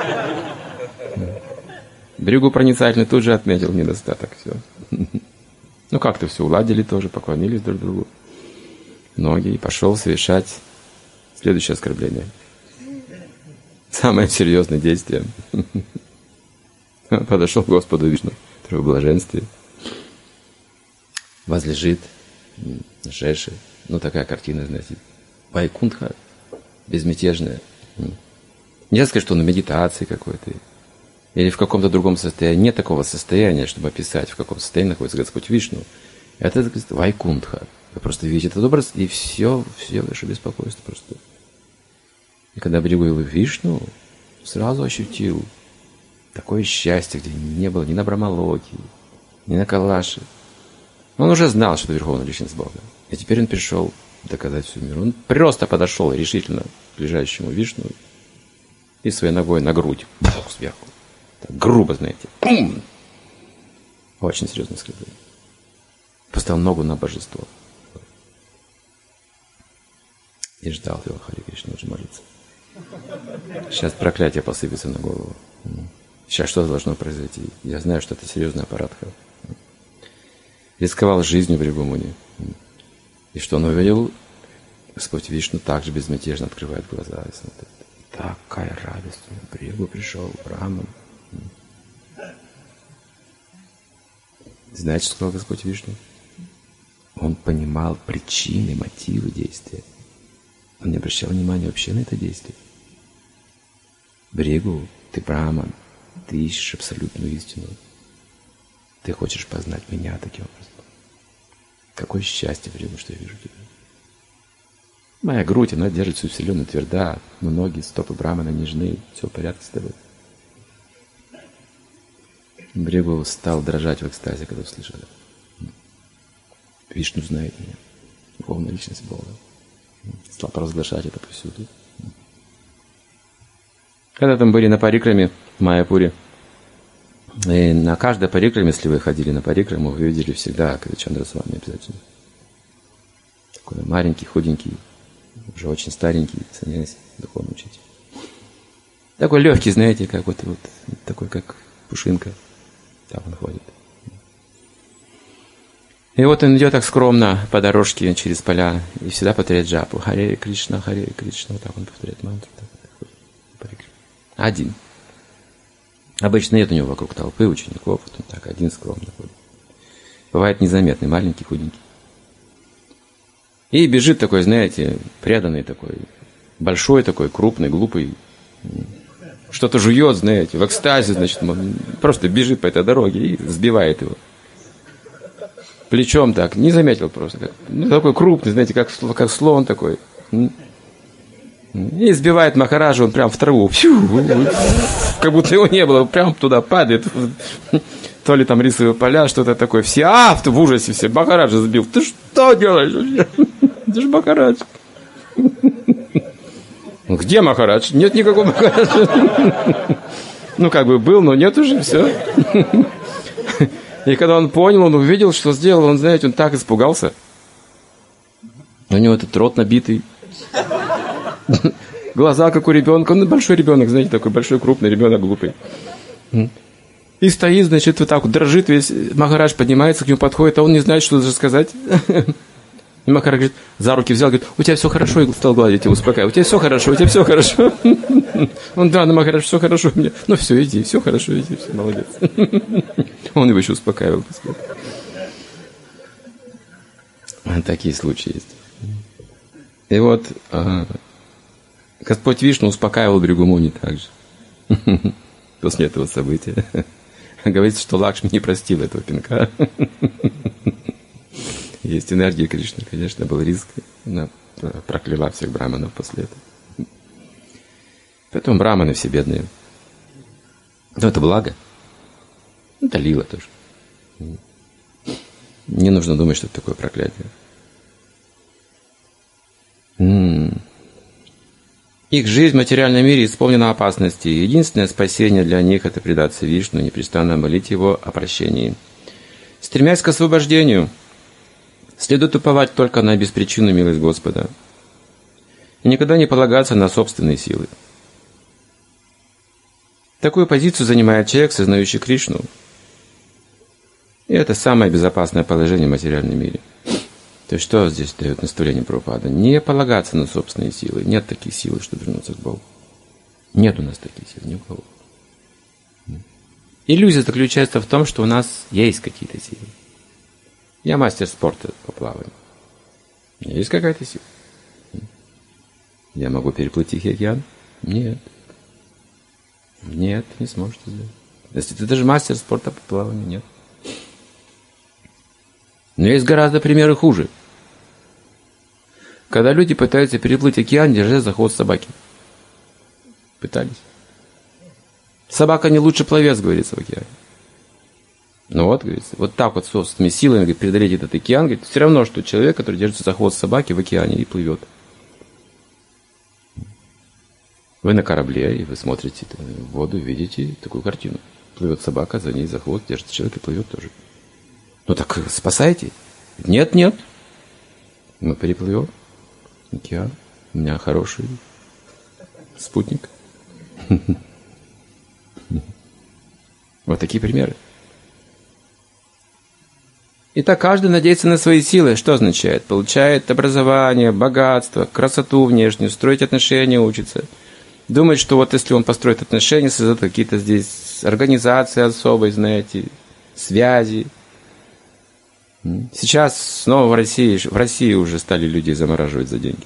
Бригу проницательный тут же отметил недостаток. Все. Ну, как-то все уладили тоже, поклонились друг другу. Ноги, и пошел совершать следующее оскорбление. Самое серьезное действие. Подошел к Господу Вишну, который в блаженстве. Возлежит на шеше. Ну, такая картина, знаете. Вайкунтха. Безмятежная. Нельзя сказать, что он на медитации какой-то. Или в каком-то другом состоянии. Нет такого состояния, чтобы описать, в каком состоянии находится Господь Вишну. Это Вайкунтха. Вы просто видите этот образ, и все ваше беспокойство просто. И когда брегул Вишну, сразу ощутил такое счастье, где не было ни на Брамалоке, ни на Калаше. Он уже знал, что это Верховная Личность Бога. И теперь он пришел доказать всему миру. Он просто подошел решительно к лежащему Вишну и своей ногой на грудь. Сверху. Так грубо, знаете. Пум! Очень серьезное оскорбление. Поставил ногу на божество. И ждал его, Харе Кришна, уже молиться. Сейчас проклятие посыпется на голову. Сейчас что должно произойти? Я знаю, что это серьезный аппарат. Рисковал жизнью в Бригу-муни. И что он увидел? Господь Вишну также безмятежно открывает глаза. И смотрит. Такая радость. Бригу пришел, Браман. Знаете, что сказал Господь Вишну? Он понимал причины, мотивы действия. Он не обращал внимания вообще на это действие. Бригу, ты Браман, ты ищешь абсолютную истину. Ты хочешь познать меня таким образом. Какое счастье, Бригу, что я вижу тебя. Моя грудь, она держит всю вселенную тверда, но ноги, стопы Брамана нежны, все в порядке с тобой. Бригу стал дрожать в экстазе, когда услышал это. Вишну знает меня, Верховная Личность Бога. Стал провозглашать это повсюду. Когда там были на парикраме в Майяпуре, и на каждой парикраме, если вы ходили на парикраму, вы видели всегда Чандра с вами обязательно. Такой маленький, худенький, уже очень старенький, саньяси, духовный учитель. Такой легкий, знаете, как вот такой, как пушинка. Так он ходит. И вот он идет так скромно по дорожке через поля и всегда повторяет джапу. Харе Кришна, Харе Кришна. Вот так он повторяет мантру. Один. Обычно нет у него вокруг толпы учеников. Вот он так один скромно ходит. Бывает незаметный, маленький, худенький. И бежит такой, знаете, преданный такой, большой такой, крупный, глупый. Что-то жует, знаете, в экстазе, значит, просто бежит по этой дороге и сбивает его. Плечом так, не заметил просто. Такой крупный, знаете, как слон такой. И сбивает Махараджа, он прям в траву. Как будто его не было, прям туда падает. То ли там рисовые поля, что-то такое. Все, в ужасе все. Махараджа сбил. Ты что делаешь? Ты же Махарадж. Где Махарадж? Нет никакого Махараджа. Ну, как бы был, но нет уже, все. И когда он понял, он увидел, что сделал, он, знаете, он так испугался. У него этот рот набитый. Глаза, как у ребенка. Он большой ребенок, знаете, такой большой, крупный ребенок, глупый. И стоит, значит, вот так вот, дрожит весь. Махарадж поднимается, к нему подходит, а он не знает, что даже сказать. И Махарадж говорит, за руки взял, говорит, у тебя все хорошо, и стал гладить его, успокаивать. У тебя все хорошо, у тебя все хорошо. Он, да, Махарадж, все хорошо у меня. Ну все, иди, все хорошо, иди, все, молодец. Он его еще успокаивал. Такие случаи есть. И вот Господь Вишну успокаивал Бригу-муни также. После этого события. Говорится, что Лакшми не простила этого пинка. Есть энергия Кришны, конечно, был риск. Она прокляла всех браманов после этого. Поэтому браманы все бедные. Но это благо. Это лила тоже. Не нужно думать, что это такое проклятие. Их жизнь в материальном мире исполнена опасностей. Единственное спасение для них – это предаться Вишну, непрестанно молить его о прощении. Стремясь к освобождению, Следует уповать только на беспричинную милость Господа и никогда не полагаться на собственные силы. Такую позицию занимает человек, сознающий Кришну. И это самое безопасное положение в материальном мире. То есть что здесь дает наставление Прабхупада? Не полагаться на собственные силы. Нет таких сил, чтобы вернуться к Богу. Нет у нас таких сил, ни у кого. Иллюзия заключается в том, что у нас есть какие-то силы. Я мастер спорта по плаванию. У меня есть какая-то сила? Я могу переплыть Тихий океан? Нет. Нет, не сможете сделать. Если ты даже мастер спорта по плаванию, нет. Но есть гораздо примеры хуже. Когда люди пытаются переплыть океан, держась за хвост собаки. Пытались. Собака не лучше пловец, говорится, в океане. Ну вот, говорится, вот так вот собственными силами говорит, преодолеть этот океан, говорит, все равно, что человек, который держится за хвост собаки в океане и плывет. Вы на корабле, и вы смотрите в воду, видите такую картину. Плывет собака, за ней за хвост держится человек и плывет тоже. Ну так спасайте. Нет, нет. Мы переплывем океан. У меня хороший спутник. Вот такие примеры. Итак, каждый надеется на свои силы. Что означает? Получает образование, богатство, красоту внешнюю, строить отношения, учится. Думает, что вот если он построит отношения, создает какие-то здесь организации особые, знаете, связи. Сейчас снова в России уже стали люди замораживать за деньги.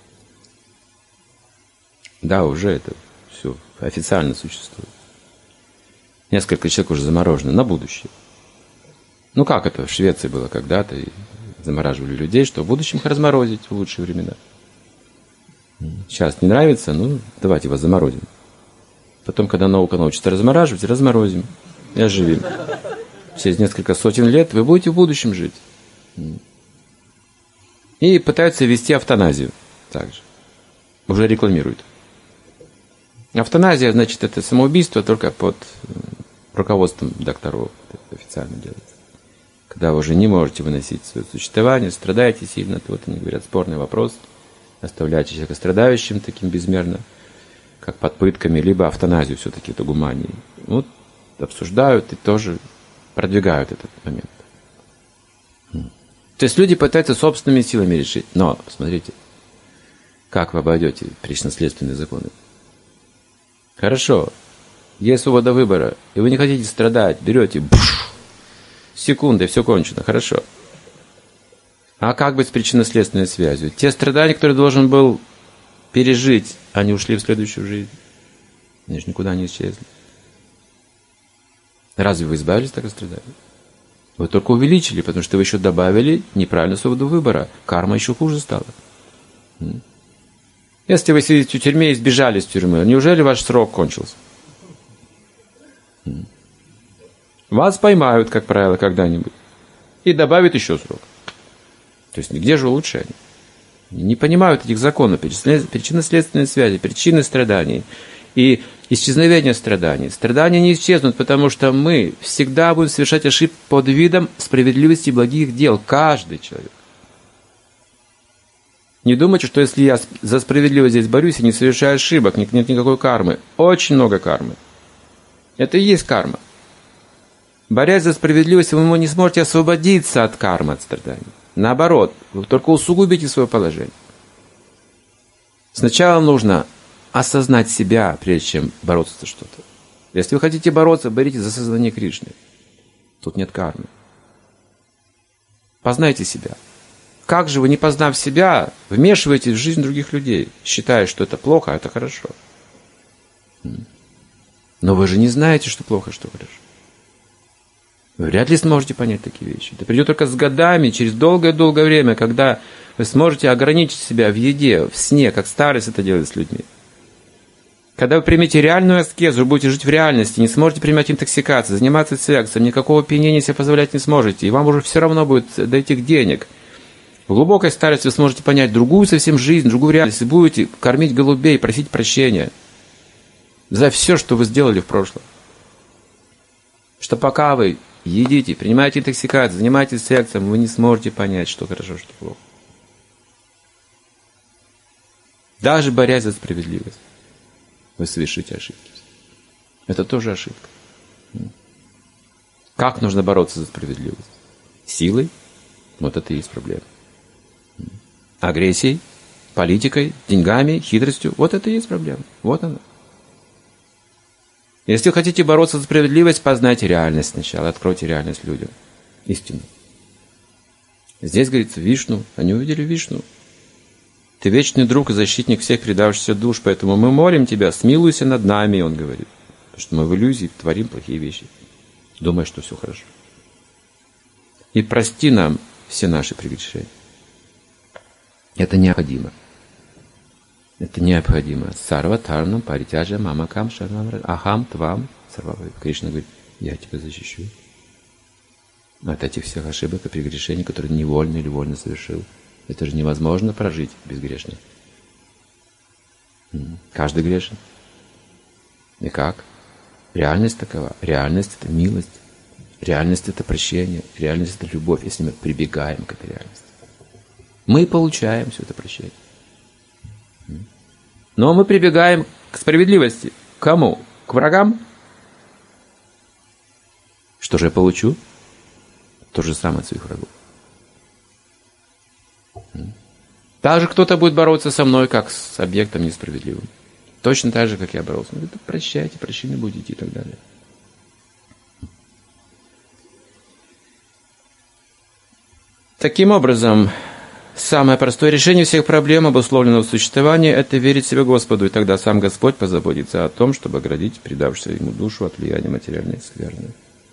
Да, уже это все официально существует. Несколько человек уже заморожены на будущее. Ну как это в Швеции было когда-то, и замораживали людей, что в будущем их разморозить в лучшие времена. Сейчас не нравится, ну давайте вас заморозим. Потом, когда наука научится размораживать, разморозим и оживим. Через несколько сотен лет вы будете в будущем жить. И пытаются ввести эвтаназию также. Уже рекламируют. Эвтаназия, значит, это самоубийство только под руководством докторов. Это официально делается. Когда вы уже не можете выносить свое существование, страдаете сильно, то вот они говорят, спорный вопрос. Оставляете человека страдающим таким безмерно, как под пытками, либо эвтаназию все-таки это гумании. Вот обсуждают и тоже продвигают этот момент. То есть люди пытаются собственными силами решить. Но, смотрите, как вы обойдете причинно-следственные законы. Хорошо, есть свобода выбора, и вы не хотите страдать, берете, секунды, все кончено, хорошо. А как быть с причинно-следственной связью? Те страдания, которые должен был пережить, они ушли в следующую жизнь. Они же никуда не исчезли. Разве вы избавились от страданий? Вы только увеличили, потому что вы еще добавили неправильную свободу выбора. Карма еще хуже стала. Если вы сидите в тюрьме и сбежали из тюрьмы, неужели ваш срок кончился? Вас поймают, как правило, когда-нибудь. И добавят еще срок. То есть где же улучшение? Не понимают этих законов, причинно-следственной связи, причины страданий и исчезновения страданий. Страдания не исчезнут, потому что мы всегда будем совершать ошибки под видом справедливости и благих дел. Каждый человек. Не думайте, что если я за справедливость здесь борюсь и не совершаю ошибок, нет никакой кармы. Очень много кармы. Это и есть карма. Борясь за справедливость, вы не сможете освободиться от кармы, от страданий. Наоборот, вы только усугубите свое положение. Сначала нужно осознать себя, прежде чем бороться за что-то. Если вы хотите бороться, боритесь за сознание Кришны. Тут нет кармы. Познайте себя. Как же вы, не познав себя, вмешиваетесь в жизнь других людей, считая, что это плохо, а это хорошо? Но вы же не знаете, что плохо, что хорошо. Вы вряд ли сможете понять такие вещи. Это придет только с годами, через долгое-долгое время, когда вы сможете ограничить себя в еде, в сне, как старость это делает с людьми. Когда вы примете реальную аскезу, вы будете жить в реальности, не сможете принимать интоксикацию, заниматься сексом, никакого пьянения себе позволять не сможете, и вам уже все равно будет до этих денег. В глубокой старости вы сможете понять другую совсем жизнь, другую реальность, и будете кормить голубей, просить прощения за все, что вы сделали в прошлом. Что пока вы едите, принимайте интоксикацию, занимайтесь сексом, вы не сможете понять, что хорошо, что плохо. Даже борясь за справедливость, вы совершите ошибки. Это тоже ошибка. Как нужно бороться за справедливость? Силой? Вот это и есть проблема. Агрессией, политикой, деньгами, хитростью. Вот это и есть проблема. Вот она. Если хотите бороться за справедливость, познайте реальность сначала. Откройте реальность людям. Истину. Здесь говорится Вишну. Они увидели Вишну. Ты вечный друг и защитник всех предавшихся душ, поэтому мы молим тебя, смилуйся над нами, он говорит. Потому что мы в иллюзии творим плохие вещи. Думая, что все хорошо. И прости нам все наши прегрешения. Это необходимо. Это необходимо. Сарва тарнам паритяжа мамакам шарнам ахам твам. Кришна говорит, я тебя защищу от этих всех ошибок и прегрешений, которые невольно или вольно совершил. Это же невозможно прожить безгрешно. Каждый грешен. И как? Реальность такова. Реальность – это милость. Реальность – это прощение. Реальность – это любовь, если мы прибегаем к этой реальности. Мы получаем все это прощение. Но мы прибегаем к справедливости. К кому? К врагам? Что же я получу? То же самое от своих врагов. Также кто-то будет бороться со мной, как с объектом несправедливым. Точно так же, как я боролся. Ну, прощайте, прощены будете и так далее. Таким образом, самое простое решение всех проблем обусловленного существования – это верить в себя Господу, и тогда сам Господь позаботится о том, чтобы оградить предавшую ему душу от влияния материальной скверны.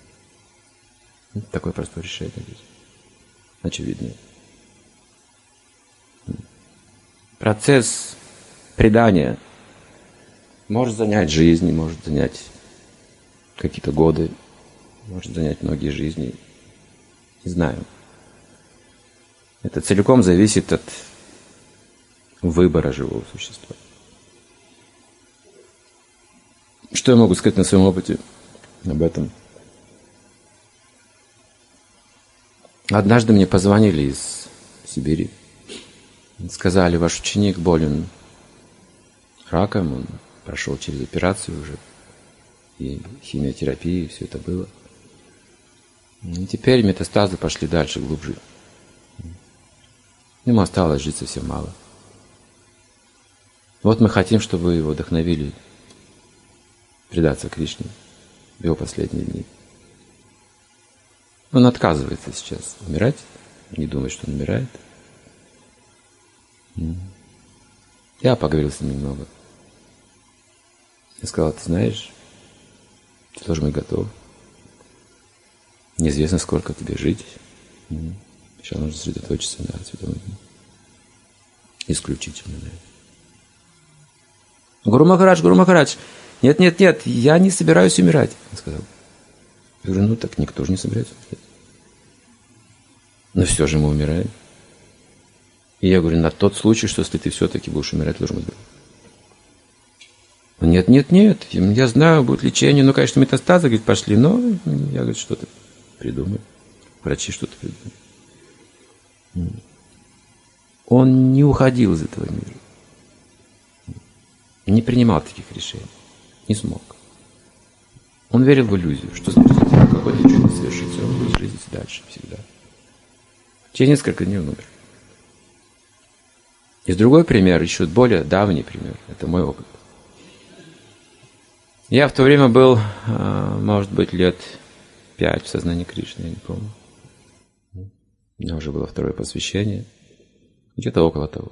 Такое простое решение здесь. Очевидно. Процесс предания может занять жизнь, может занять какие-то годы, может занять многие жизни. Не знаю. Это целиком зависит от выбора живого существа. Что я могу сказать на своем опыте об этом? Однажды мне позвонили из Сибири. Сказали, ваш ученик болен раком, он прошел через операцию уже, и химиотерапию, и все это было. И теперь метастазы пошли дальше, глубже. Ему осталось жить совсем мало. Вот мы хотим, чтобы вы его вдохновили предаться Кришне в его последние дни. Он отказывается сейчас умирать, не думает, что он умирает. Я поговорил с ним немного. Я сказал, ты знаешь, ты должен быть готов. Неизвестно, сколько тебе жить. Сейчас нужно сосредоточиться на святом дне. Исключительно на это. Гуру Махарадж, нет, я не собираюсь умирать, он сказал. Я говорю, ну так никто же не собирается умирать. Но все же мы умираем. И я говорю, на тот случай, что если ты все-таки будешь умирать, должен быть. Нет, я знаю, будет лечение, ну, конечно, метастазы, говорит, пошли, но я, говорю, что-то придумаю. Врачи что-то придумают. Он не уходил из этого мира. Не принимал таких решений. Не смог. Он верил в иллюзию, что какой-то чудо совершится, он будет жить дальше всегда. Через несколько дней он умер. Есть другой пример, еще более давний пример. Это мой опыт. Я в то время был, может быть, лет 5 в сознании Кришны, я не помню. У меня уже было второе посвящение. Где-то около того.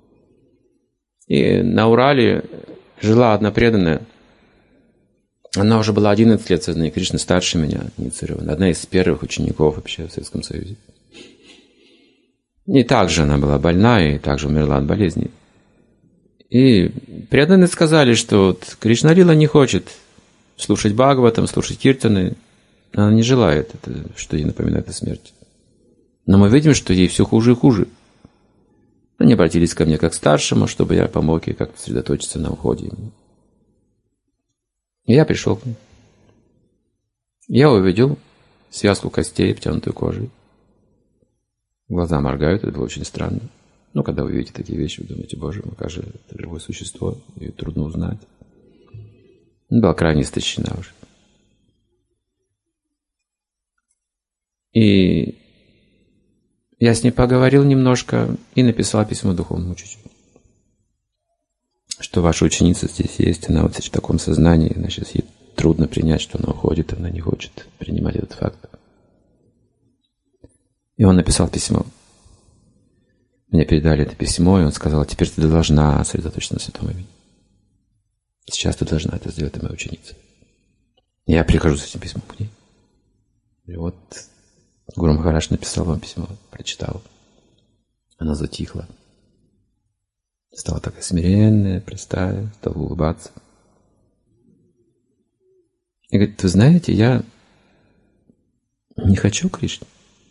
И на Урале жила одна преданная. Она уже была 11 лет в сознании Кришны, старше меня, инициирована. Одна из первых учеников вообще в Советском Союзе. И также она была больна, и также умерла от болезни. И преданные сказали, что вот Кришна Лила не хочет слушать Бхагаватам, слушать киртаны. Она не желает, это, что ей напоминает о смерти. Но мы видим, что ей все хуже и хуже. Они обратились ко мне как к старшему, чтобы я помог ей как-то сосредоточиться на уходе. И я пришел к ним. Я увидел связку костей, обтянутую кожей. Глаза моргают, это было очень странно. Но когда вы видите такие вещи, вы думаете, боже мой, как же это живое существо, ее трудно узнать. Она была крайне истощена уже. И я с ней поговорил немножко и написал письмо духовному учителю, что ваша ученица здесь есть, она вот в таком сознании, значит, ей трудно принять, что она уходит, она не хочет принимать этот факт. И он написал письмо. Мне передали это письмо, и он сказал, теперь ты должна сосредоточиться на Святом Имени. Сейчас ты должна это сделать, ты моя ученица. И я прихожу с этим письмом к ней. И вот Гуру Махарадж написал вам письмо, прочитал. Она затихла. Стала такая смиренная, простая, стала улыбаться. И говорит, вы знаете, я не хочу Кришну.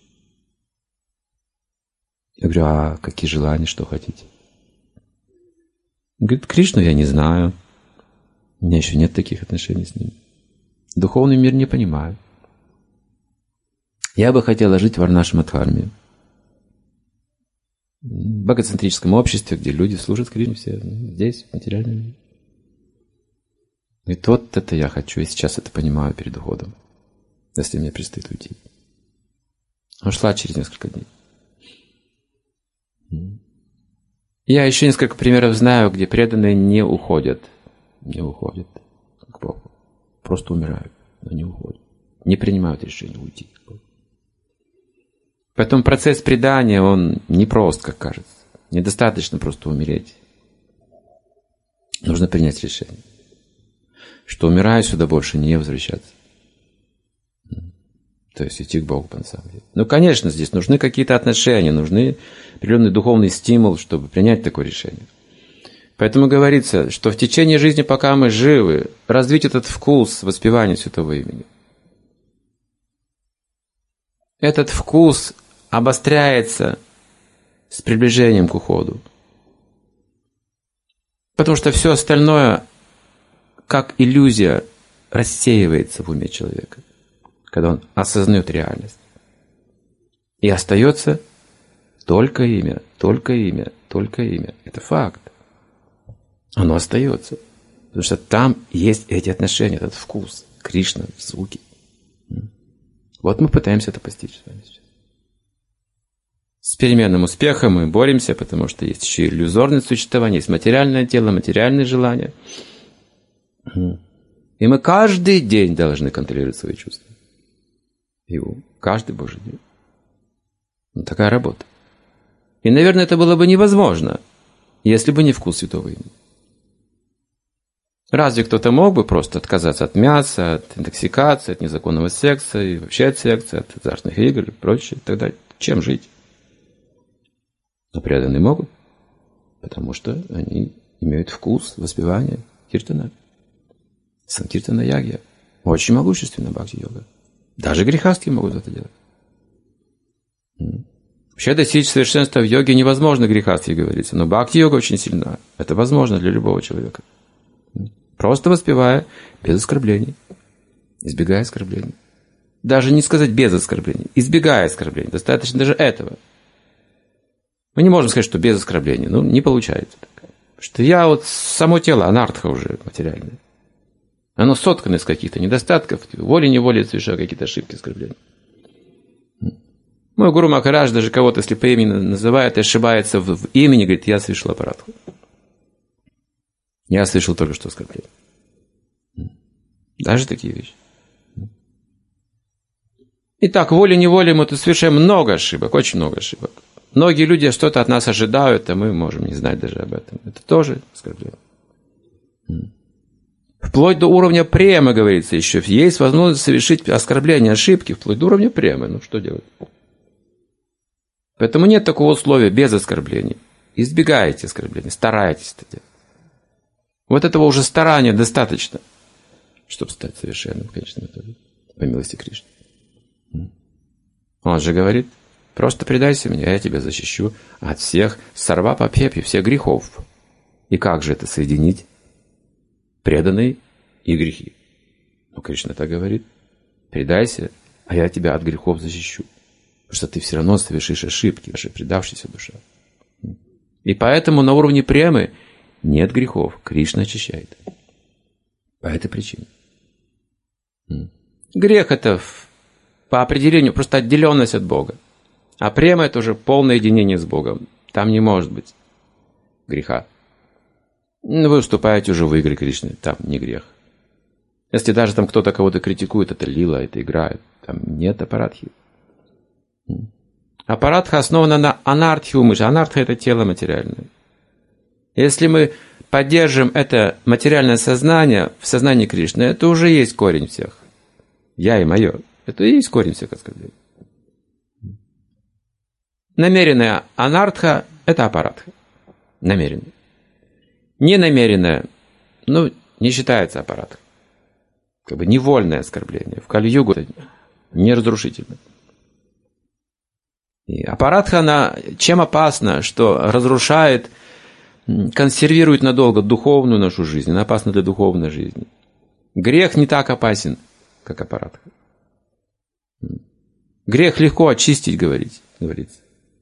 Я говорю, а какие желания, что хотите? Он говорит, Кришну я не знаю. У меня еще нет таких отношений с ним. Духовный мир не понимаю. Я бы хотела жить в Варнашамадхарме. В богоцентрическом обществе, где люди служат Кришне все. Здесь, в материальном мире. И вот это я хочу. И сейчас это понимаю перед уходом. Если мне предстоит уйти. Ушла через несколько дней. Я еще несколько примеров знаю, где преданные не уходят. Не уходят к Богу. Просто умирают, но не уходят. Не принимают решение уйти к Богу. Поэтому процесс предания, он непрост, как кажется. Недостаточно просто умереть. Нужно принять решение, что умирая сюда больше не возвращаться. То есть идти к Богу на самом деле. Ну, конечно, здесь нужны какие-то отношения, нужны определенный духовный стимул, чтобы принять такое решение. Поэтому говорится, что в течение жизни, пока мы живы, развить этот вкус воспевания Святого Имени. Этот вкус обостряется с приближением к уходу. Потому что все остальное, как иллюзия, рассеивается в уме человека, когда он осознает реальность. И остается только имя, только имя, только имя. Это факт. Оно остается. Потому что там есть эти отношения, этот вкус, Кришна, звуки. Вот мы пытаемся это постичь с вами сейчас. С переменным успехом мы боремся, потому что есть еще иллюзорное существование, есть материальное тело, материальные желания. И мы каждый день должны контролировать свои чувства. Каждый Божий день. Вот такая работа. И, наверное, это было бы невозможно, если бы не вкус Святого Имени. Разве кто-то мог бы просто отказаться от мяса, от интоксикации, от незаконного секса, и вообще от секса, от азартных игр и прочее? Тогда чем жить? Но преданные могут, потому что они имеют вкус воспевания киртана. Санкиртана ягья. Очень могущественная бхакти-йога. Даже грехастхи могут это делать. Вообще достичь совершенства в йоге невозможно, грехастхи говорится, но бхакти-йога очень сильна. Это возможно для любого человека. Просто воспевая без оскорблений, избегая оскорблений. Даже не сказать без оскорблений, избегая оскорблений. Достаточно даже этого. Мы не можем сказать, что без оскорблений. Ну, не получается так. Потому что я само тело, анартха уже материальное. Оно соткано из каких-то недостатков, волей-неволей совершаю какие-то ошибки, оскорбления. Мой Гуру Махарадж даже кого-то, если по имени называет, ошибается в имени, говорит, я совершил аппаратху. Я слышал только что оскорбление. Даже такие вещи. Итак, волей-неволей мы тут совершаем много ошибок, очень много ошибок. Многие люди что-то от нас ожидают, а мы можем не знать даже об этом. Это тоже оскорбление. Вплоть до уровня премы, говорится, еще есть возможность совершить оскорбление, ошибки, вплоть до уровня премы. Ну, что делать? Поэтому нет такого условия без оскорблений. Избегайте оскорблений, старайтесь это делать. Вот этого уже старания достаточно, чтобы стать совершенным в конечном итоге, по милости Кришны. Он же говорит, просто предайся мне, я тебя защищу от всех сарва папепи, всех грехов. И как же это соединить? Преданные и грехи. Ну, Кришна так говорит. Предайся, а я тебя от грехов защищу. Потому что ты все равно совершишь ошибки, ваша предавшаяся душа. И поэтому на уровне премы нет грехов. Кришна очищает. По этой причине. Грех – это по определению просто отделенность от Бога. А према – это уже полное единение с Богом. Там не может быть греха. Вы уступаете уже в игры Кришны, там не грех. Если даже там кто-то кого-то критикует, это лила, это игра, там нет апарадхи. Апарадха основана на анартхе умыша. Анартха – это тело материальное. Если мы поддержим это материальное сознание в сознании Кришны, это уже есть корень всех. Я и мое. Это и есть корень всех оскорблений. Намеренная анартха – это апарадха. Намеренная. Ненамеренная, не считается апарадхой. Как бы невольное оскорбление. В Кали-югу это неразрушительно. И апарадха, она чем опасна, что разрушает, консервирует надолго духовную нашу жизнь. Она опасна для духовной жизни. Грех не так опасен, как апарадха. Грех легко очистить, говорится.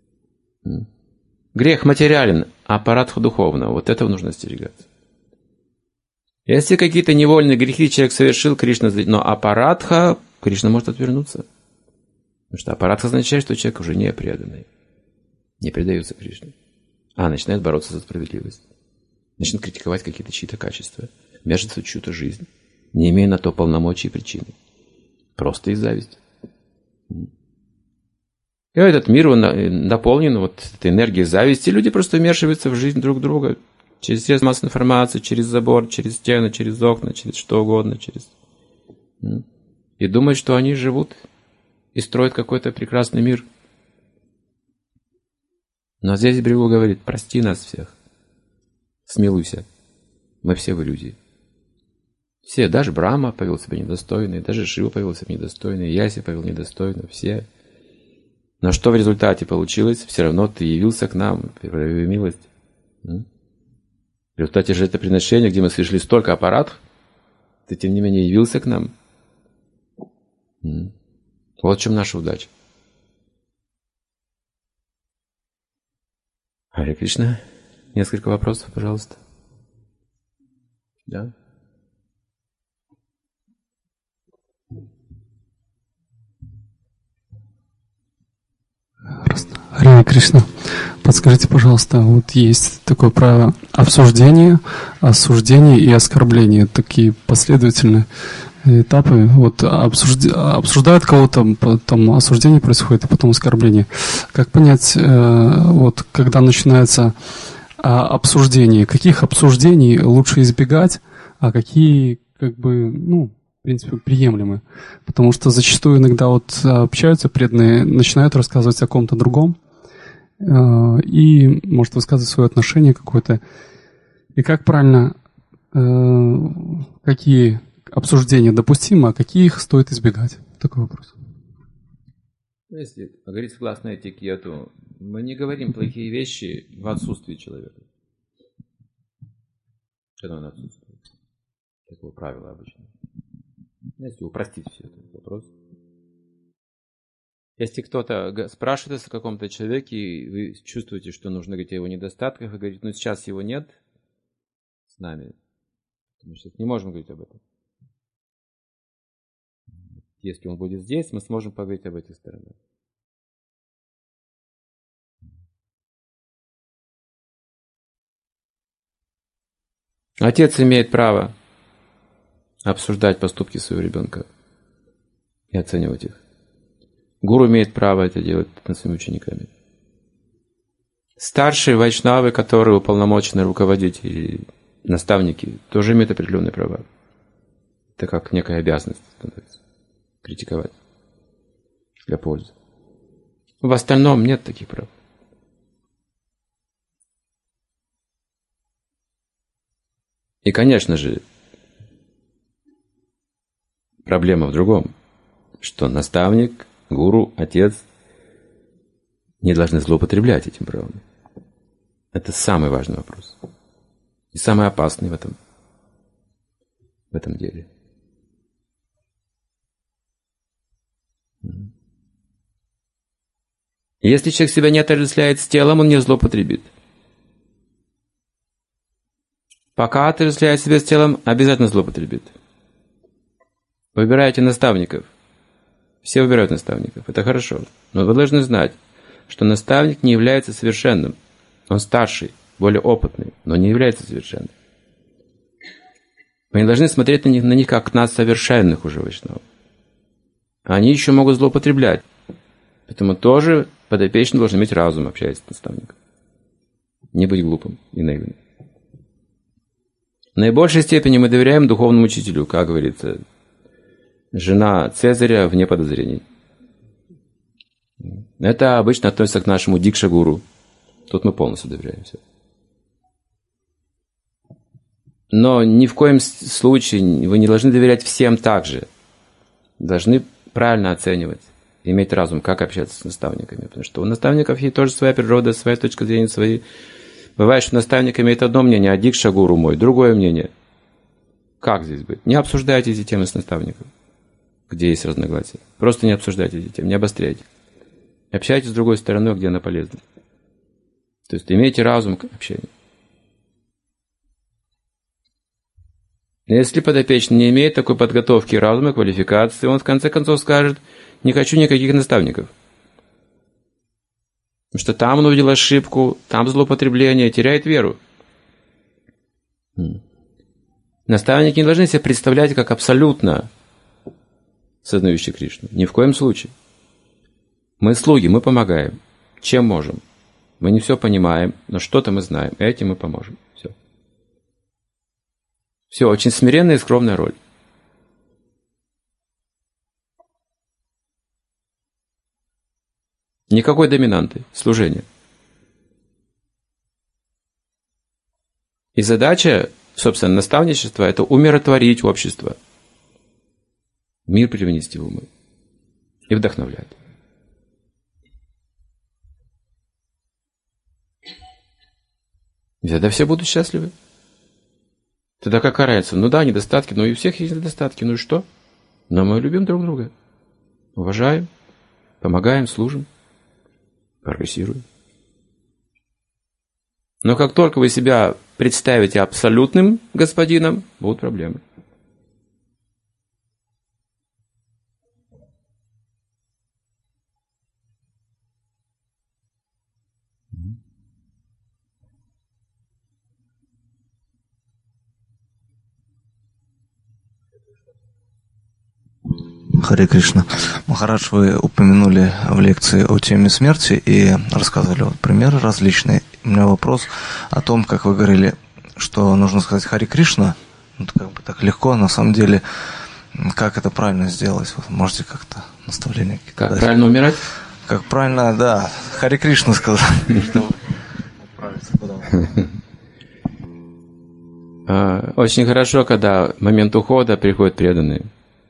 Грех материален, а апарадха духовно. Вот этого нужно остерегаться. Если какие-то невольные грехи человек совершил, Кришна, но апарадха, Кришна может отвернуться. Потому что апарадха означает, что человек уже не преданный. Не предается Кришне. А начинает бороться за справедливость. Начинает критиковать какие-то чьи-то качества. Вмешиваться в чью-то жизнь. Не имея на то полномочий и причины. Просто из зависти. И этот мир, он наполнен вот этой энергией зависти. Люди просто вмешиваются в жизнь друг друга. Через средства массовой информации, через забор, через стены, через окна, через что угодно. И думают, что они живут и строят какой-то прекрасный мир. Но здесь Бригу говорит: прости нас всех. Смилуйся. Мы все в иллюзии. Все, даже Брахма повел себя недостойно, даже Шива повел себя недостойно, Яси повел недостойно, все. Но что в результате получилось? Все равно ты явился к нам, проявил милость. В результате жертвоприношения, где мы совершили столько аппаратов, ты тем не менее явился к нам. Вот в чем наша удача. Харе Кришна. Несколько вопросов, пожалуйста. Да? Харе Кришна. Подскажите, пожалуйста, вот есть такое правило обсуждение, осуждение и оскорбление. Такие последовательные этапы. Вот обсуждают кого-то, потом осуждение происходит, и потом оскорбление. Как понять, вот когда начинается обсуждение, каких обсуждений лучше избегать, а какие, в принципе, приемлемы? Потому что зачастую иногда вот общаются преданные, начинают рассказывать о ком-то другом, и может высказывать свое отношение какое-то. И как правильно, какие обсуждения допустимы, а какие их стоит избегать? Такой вопрос. Если говорить согласно этикету, мы не говорим плохие вещи в отсутствии человека. Когда он отсутствует. Такое правило обычно. Если упростить все этот вопрос. Если кто-то спрашивает о каком-то человеке, и вы чувствуете, что нужно говорить о его недостатках, вы говорите: сейчас его нет с нами. Мы сейчас не можем говорить об этом. Если он будет здесь, мы сможем поговорить об этих сторонах. Отец имеет право обсуждать поступки своего ребенка и оценивать их. Гуру имеет право это делать над своими учениками. Старшие вайшнавы, которые уполномочены руководить, или наставники, тоже имеют определенные права. Это как некая обязанность становится. Критиковать для пользы. В остальном нет таких прав. И, конечно же, проблема в другом, что наставник, гуру, отец не должны злоупотреблять этим правом. Это самый важный вопрос. И самый опасный в этом деле. Если человек себя не отождествляет с телом, он не злоупотребит. Пока отождествляет себя с телом, обязательно злоупотребит. Выбираете наставников. Все выбирают наставников. Это хорошо. Но вы должны знать, что наставник не является совершенным. Он старший, более опытный, но не является совершенным. Вы не должны смотреть на них как на совершенных уже вайшнавов. Они еще могут злоупотреблять. Поэтому тоже подопечный должен иметь разум, общаясь с наставником. Не быть глупым и наивным. В наибольшей степени мы доверяем духовному учителю, как говорится, жена Цезаря вне подозрений. Это обычно относится к нашему дикша-гуру. Тут мы полностью доверяем все. Но ни в коем случае вы не должны доверять всем так же. Должны правильно оценивать, иметь разум, как общаться с наставниками. Потому что у наставников есть тоже своя природа, своя точка зрения, свои. Бывает, что наставник имеет одно мнение, а дикша-гуру мой другое мнение. Как здесь быть? Не обсуждайте эти темы с наставником, где есть разногласия. Просто не обсуждайте эти темы, не обостряйте. Общайтесь с другой стороной, где она полезна. То есть имейте разум к общению. Если подопечный не имеет такой подготовки, разума, квалификации, он в конце концов скажет: не хочу никаких наставников. Потому что там он увидел ошибку, там злоупотребление, теряет веру. Наставники не должны себя представлять как абсолютно сознающие Кришну. Ни в коем случае. Мы слуги, мы помогаем. Чем можем? Мы не все понимаем, но что-то мы знаем. Этим мы поможем. Все. Все, очень смиренная и скромная роль. Никакой доминанты, служение. И задача, собственно, наставничества – это умиротворить общество. Мир привнести в умы. И вдохновлять. И тогда все будут счастливы. Тогда какая разница? Ну да, недостатки, но и у всех есть недостатки. Ну и что? Но мы любим друг друга. Уважаем, помогаем, служим, прогрессируем. Но как только вы себя представите абсолютным господином, будут проблемы. Харе Кришна. Махарадж, вы упомянули в лекции о теме смерти и рассказывали примеры различные. У меня вопрос о том, как вы говорили, что нужно сказать Харе Кришна, ну, как бы так легко, на самом деле, как это правильно сделать? Вот, можете как-то наставление какие-то Как дать? правильно умирать? Как правильно, да, Харе Кришна сказать, чтобы отправиться куда-то. Очень хорошо, когда в момент ухода приходят преданные.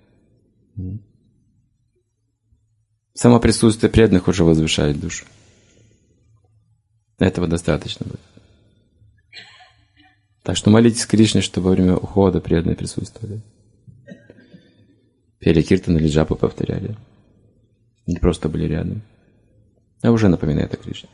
Само присутствие преданных уже возвышает душу. Этого достаточно будет. Так что молитесь Кришне, чтобы во время ухода преданные присутствовали. Пели киртан или джапу повторяли. Не просто были рядом. А уже напоминает о Кришне.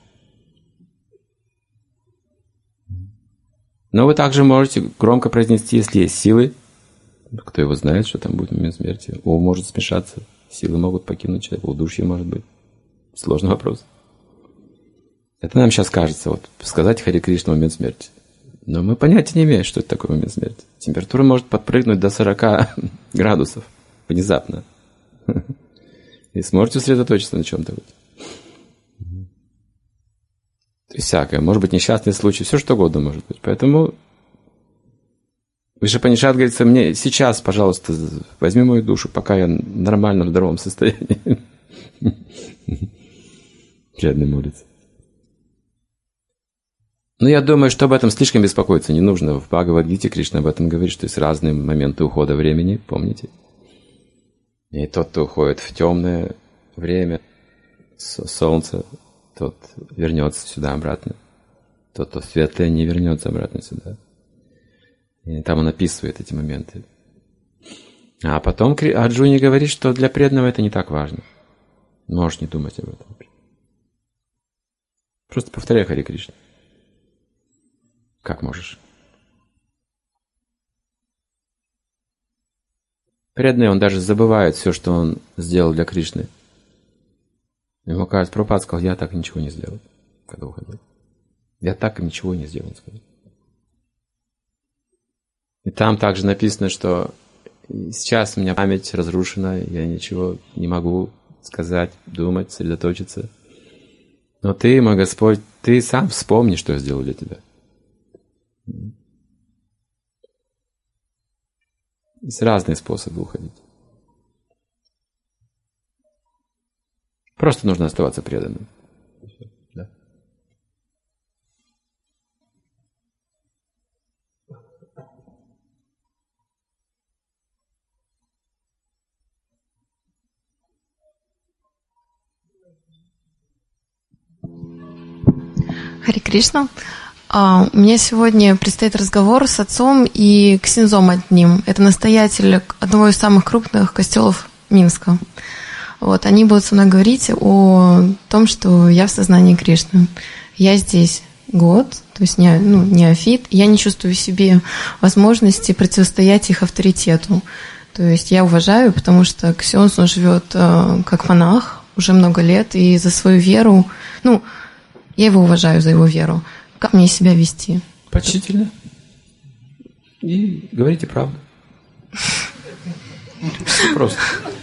Но вы также можете громко произнести, если есть силы. Кто его знает, что там будет в момент смерти. Ум может смешаться. Силы могут покинуть человека. Удушье может быть. Сложный вопрос. Это нам сейчас кажется. Вот, сказать Харе Кришна в момент смерти. Но мы понятия не имеем, что это такое момент смерти. Температура может подпрыгнуть до 40 градусов. Внезапно. И сможете сосредоточиться на чем-то. То есть всякое. Может быть несчастный случай. Все что угодно может быть. Поэтому Вишапанишат говорится: мне сейчас, пожалуйста, возьми мою душу, пока я в нормальном, здоровом состоянии. Преданный молится. Но я думаю, что об этом слишком беспокоиться не нужно. В Бхагавад-гите Кришна об этом говорит, что есть разные моменты ухода времени, помните? И тот, кто уходит в темное время солнца, тот вернется сюда обратно. Тот, кто в светлое, не вернется обратно сюда. И там он описывает эти моменты. А потом Арджуне говорит, что для преданного это не так важно. Можешь не думать об этом. Просто повторяй Харе Кришна. Как можешь. Преданный, он даже забывает все, что он сделал для Кришны. Ему кажется, Прабхупада сказал, я так ничего не сделал, когда уходил. Я так ничего не сделал, он сказал. И там также написано, что сейчас у меня память разрушена, я ничего не могу сказать, думать, сосредоточиться. Но ты, мой Господь, ты сам вспомни, что я сделал для тебя. Есть разные способы уходить. Просто нужно оставаться преданным. Да. Харе Кришна. У меня сегодня предстоит разговор с отцом и ксензом одним. Это настоятель одного из самых крупных костелов Минска. Вот, они будут со мной говорить о том, что я в сознании Кришны. Я здесь год, то есть неофит. Я не чувствую в себе возможности противостоять их авторитету. То есть я уважаю, потому что ксенз, он живет как монах уже много лет, и за свою веру, я его уважаю за его веру. Как мне себя вести? Почтительно. И говорите правду. Просто.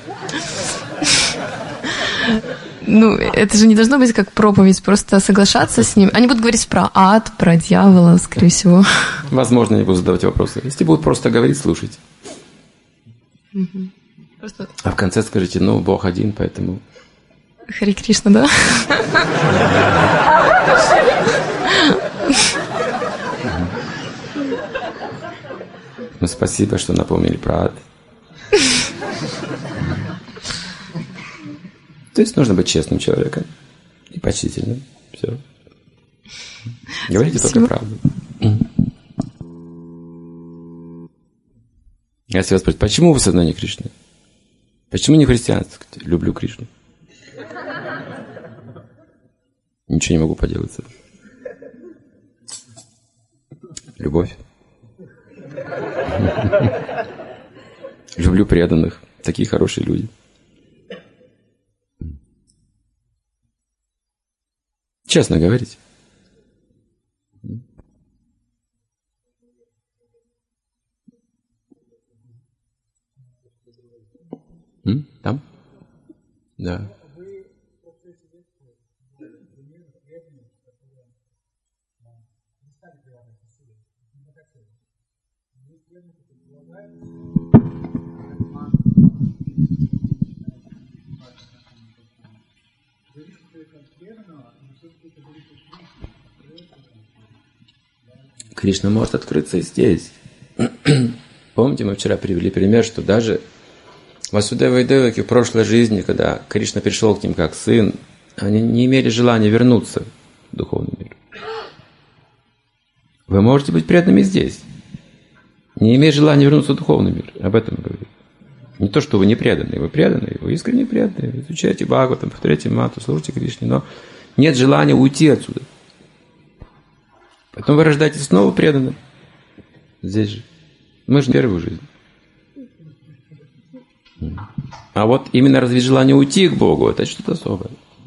Это же не должно быть как проповедь, просто соглашаться с ним. Они будут говорить про ад, про дьявола, скорее всего. Возможно, они будут задавать вопросы. Если будут просто говорить, слушайте. Просто... А в конце скажите, Бог один, поэтому... Харе Кришна, да? Спасибо, что напомнили про ад. То есть нужно быть честным человеком и почтительным. Все. Говорите только правду. Если вас спросят, почему вы в сознании Кришны? Почему не христианство? Люблю Кришну. Ничего не могу поделать с этим. Любовь. Люблю преданных. Такие хорошие люди. Честно говорите. Там? Да. Кришна может открыться и здесь. Помните, мы вчера привели пример, что даже Васудева и Деваки в прошлой жизни, когда Кришна пришел к ним как сын, они не имели желания вернуться в духовный мир. Вы можете быть преданными здесь, не имея желания вернуться в духовный мир. Об этом я говорю. Не то, что вы не преданные, вы искренне преданные. Вы изучаете Бхагаватам, повторяете Мату, служите Кришне, но нет желания уйти отсюда. Потом вы рождаетесь снова преданным. Здесь же. Мы же первую жизнь. А вот именно разве желание уйти к Богу, это что-то особое.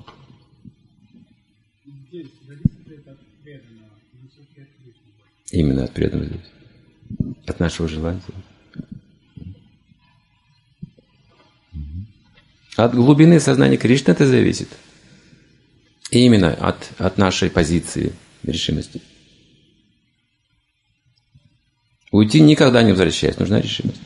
Именно от преданного здесь. От нашего желания. От глубины сознания Кришны это зависит. И именно от нашей позиции решимости. Уйти никогда не возвращаясь, нужна решимость.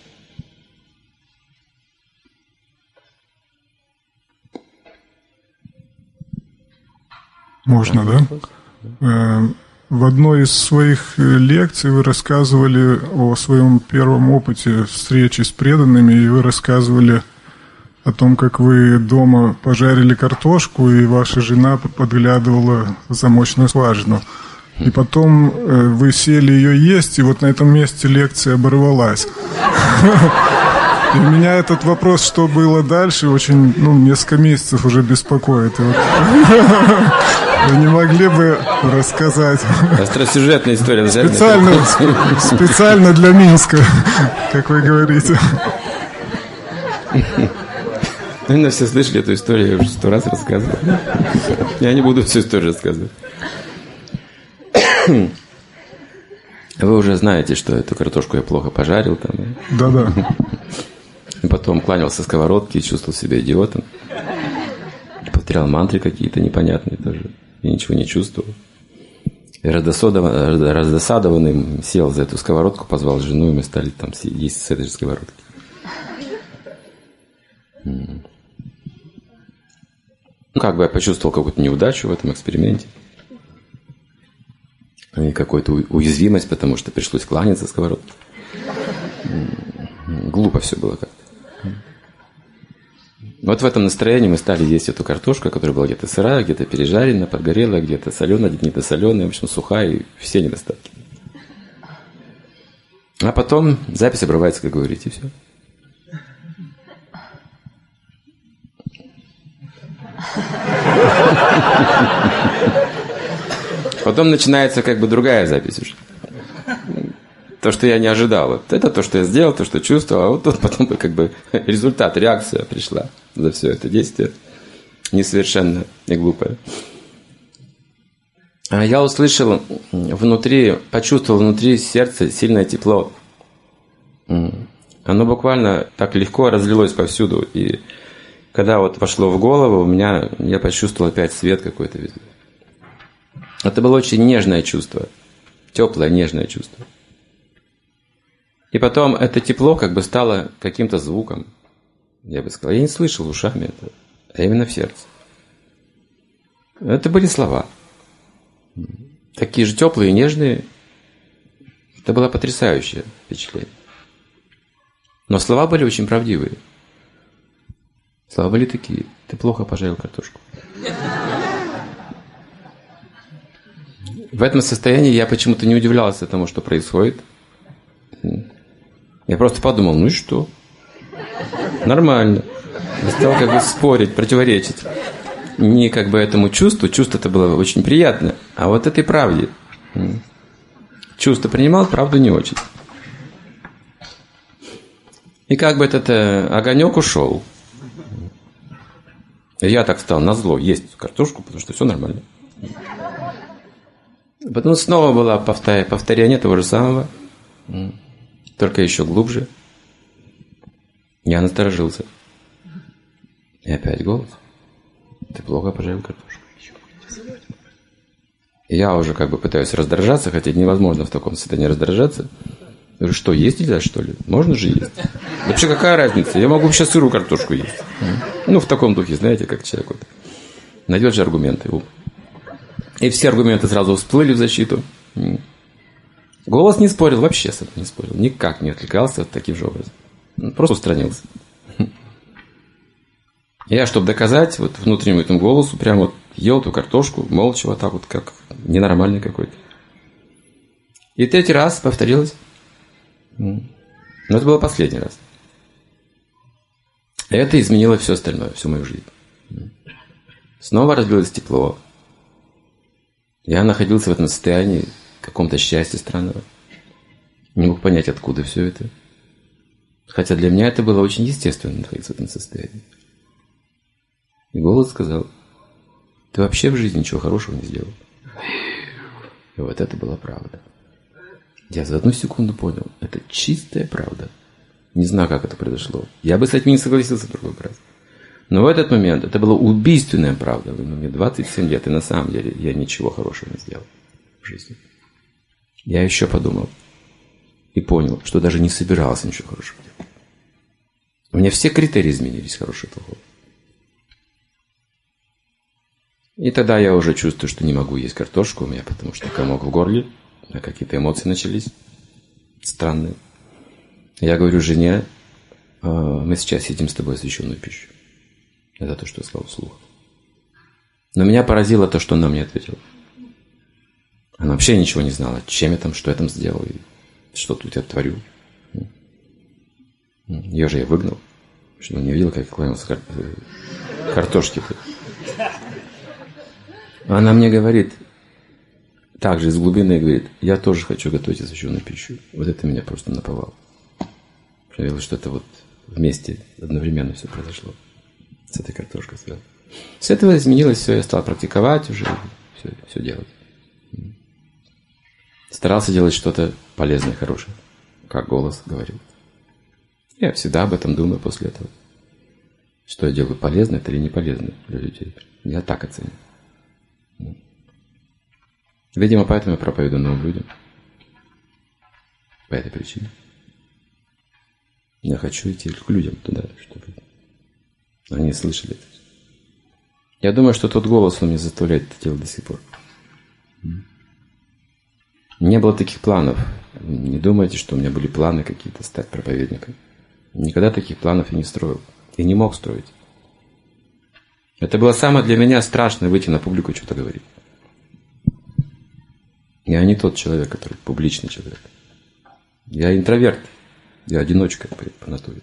Можно, да? В одной из своих лекций вы рассказывали о своем первом опыте встречи с преданными, и вы рассказывали о том, как вы дома пожарили картошку, и ваша жена подглядывала в замочную скважину. И потом вы сели ее есть, и вот на этом месте лекция оборвалась. И меня этот вопрос, что было дальше, очень, несколько месяцев уже беспокоит. И вот вы не могли бы рассказать? Остросюжетная история. Специально для Минска, как вы говорите. Наверное, все слышали эту историю, я уже 100 раз рассказывал. Я не буду всю историю рассказывать. Вы уже знаете, что эту картошку я плохо пожарил там. Да. И потом кланялся сковородке и чувствовал себя идиотом. Повторял мантры какие-то непонятные тоже. И ничего не чувствовал. И раздосадованный сел за эту сковородку, позвал жену, и мы стали там есть с этой же сковородки. Как бы я почувствовал какую-то неудачу в этом эксперименте. И какую-то уязвимость, потому что пришлось кланяться сковородке. Глупо все было как-то. Вот в этом настроении мы стали есть эту картошку, которая была где-то сырая, где-то пережаренная, подгорелая, где-то соленая, где-то недосоленая, в общем, сухая, и все недостатки. А потом запись обрывается, как говорите, и все. Потом начинается как бы другая запись уже. То, что я не ожидал. Это то, что я сделал, то, что чувствовал. А вот тут потом как бы результат, реакция пришла за все это действие. Несовершенное и глупое. А я услышал внутри, почувствовал внутри сердца сильное тепло. Оно буквально так легко разлилось повсюду. И когда вот вошло в голову, я почувствовал опять свет какой-то везде. Это было очень нежное чувство. Теплое, нежное чувство. И потом это тепло как бы стало каким-то звуком. Я бы сказал, я не слышал ушами это, а именно в сердце. Это были слова. Такие же теплые и нежные. Это было потрясающее впечатление. Но слова были очень правдивые. Слова были такие. Ты плохо пожарил картошку. В этом состоянии я почему-то не удивлялся тому, что происходит. Я просто подумал, ну и что? Нормально. Я стал как бы спорить, противоречить. Не как бы этому чувству. Чувство-то было очень приятное. А вот этой правде. Чувство принимал, правду не очень. И как бы этот огонек ушел. И я так стал назло есть картошку, потому что все нормально. Потом снова было повторение того же самого, только еще глубже. Я насторожился. И опять голос. Ты плохо пожарил картошку. И я уже как бы пытаюсь раздражаться, хотя невозможно в таком состоянии раздражаться. Я говорю, что, есть нельзя, что ли? Можно же есть. Вообще какая разница? Я могу вообще сырую картошку есть. В таком духе, знаете, как человек вот найдет же аргументы. И все аргументы сразу всплыли в защиту. Голос не спорил, вообще с этим не спорил. Никак не отвлекался таким же образом. Он просто устранился. Я, чтобы доказать вот внутреннему этому голосу, прям вот ел эту картошку, молча вот так вот, как ненормальный какой-то. И 3-й раз повторилось. Но это было последний раз. И это изменило все остальное, всю мою жизнь. Снова разлилось тепло. Я находился в этом состоянии каком-то счастья странного. Не мог понять, откуда все это. Хотя для меня это было очень естественно находиться в этом состоянии. И голос сказал, ты вообще в жизни ничего хорошего не сделал. И вот это была правда. Я за 1 секунду понял, это чистая правда. Не знаю, как это произошло. Я бы с этим не согласился в другой раз. Но в этот момент это была убийственная правда. Мне 27 лет, и на самом деле я ничего хорошего не сделал в жизни. Я еще подумал и понял, что даже не собирался ничего хорошего делать. У меня все критерии изменились, хорошего и плохого. И тогда я уже чувствую, что не могу есть картошку у меня, потому что комок в горле, а какие-то эмоции начались странные. Я говорю жене, мы сейчас едим с тобой освященную пищу. Это то, что я сказал вслух. Но меня поразило то, что она мне ответила. Она вообще ничего не знала, чем я там, что я там сделал, и что тут я творю. Ее же я выгнал, чтобы он не видел, как я клонился картошки. Она мне говорит, также из глубины говорит, я тоже хочу готовить изощренную пищу. Вот это меня просто наповало. Я видел, что это вот вместе, одновременно все произошло. С этой картошкой связано. С этого изменилось все, я стал практиковать уже, все делать. Старался делать что-то полезное, хорошее, как голос говорил. Я всегда об этом думаю после этого. Что я делаю, полезно это или не полезно для людей. Я так оценю. Видимо, поэтому я проповедую новым людям. По этой причине. Я хочу идти к людям туда, чтобы они слышали это. Я думаю, что тот голос, он мне заставляет это делать до сих пор. Не было таких планов. Не думайте, что у меня были планы какие-то стать проповедником. Никогда таких планов я не строил. И не мог строить. Это было самое для меня страшное выйти на публику и что-то говорить. Я не тот человек, который публичный человек. Я интроверт. Я одиночка по натуре.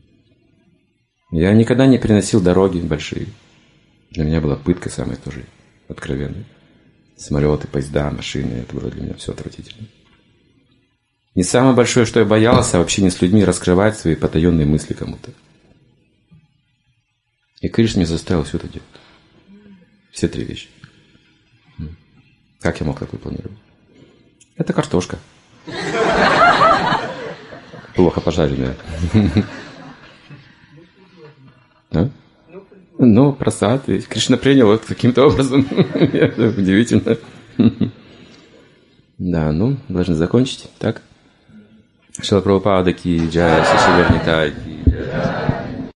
Я никогда не переносил дороги большие. Для меня была пытка самая тоже откровенная. Самолеты, поезда, машины. Это было для меня все отвратительно. Не самое большое, что я боялся, вообще не с людьми раскрывать свои потаенные мысли кому-то. И Кришна меня заставил все это делать. Все три вещи. Как я мог такое планировать? Это картошка. Плохо пожаренная. Ну, просад. Кришна принял это каким-то образом. Удивительно. Да, ну, должны закончить. Так? Шрила Прабхупада ки джай, Шиши Вернитай ки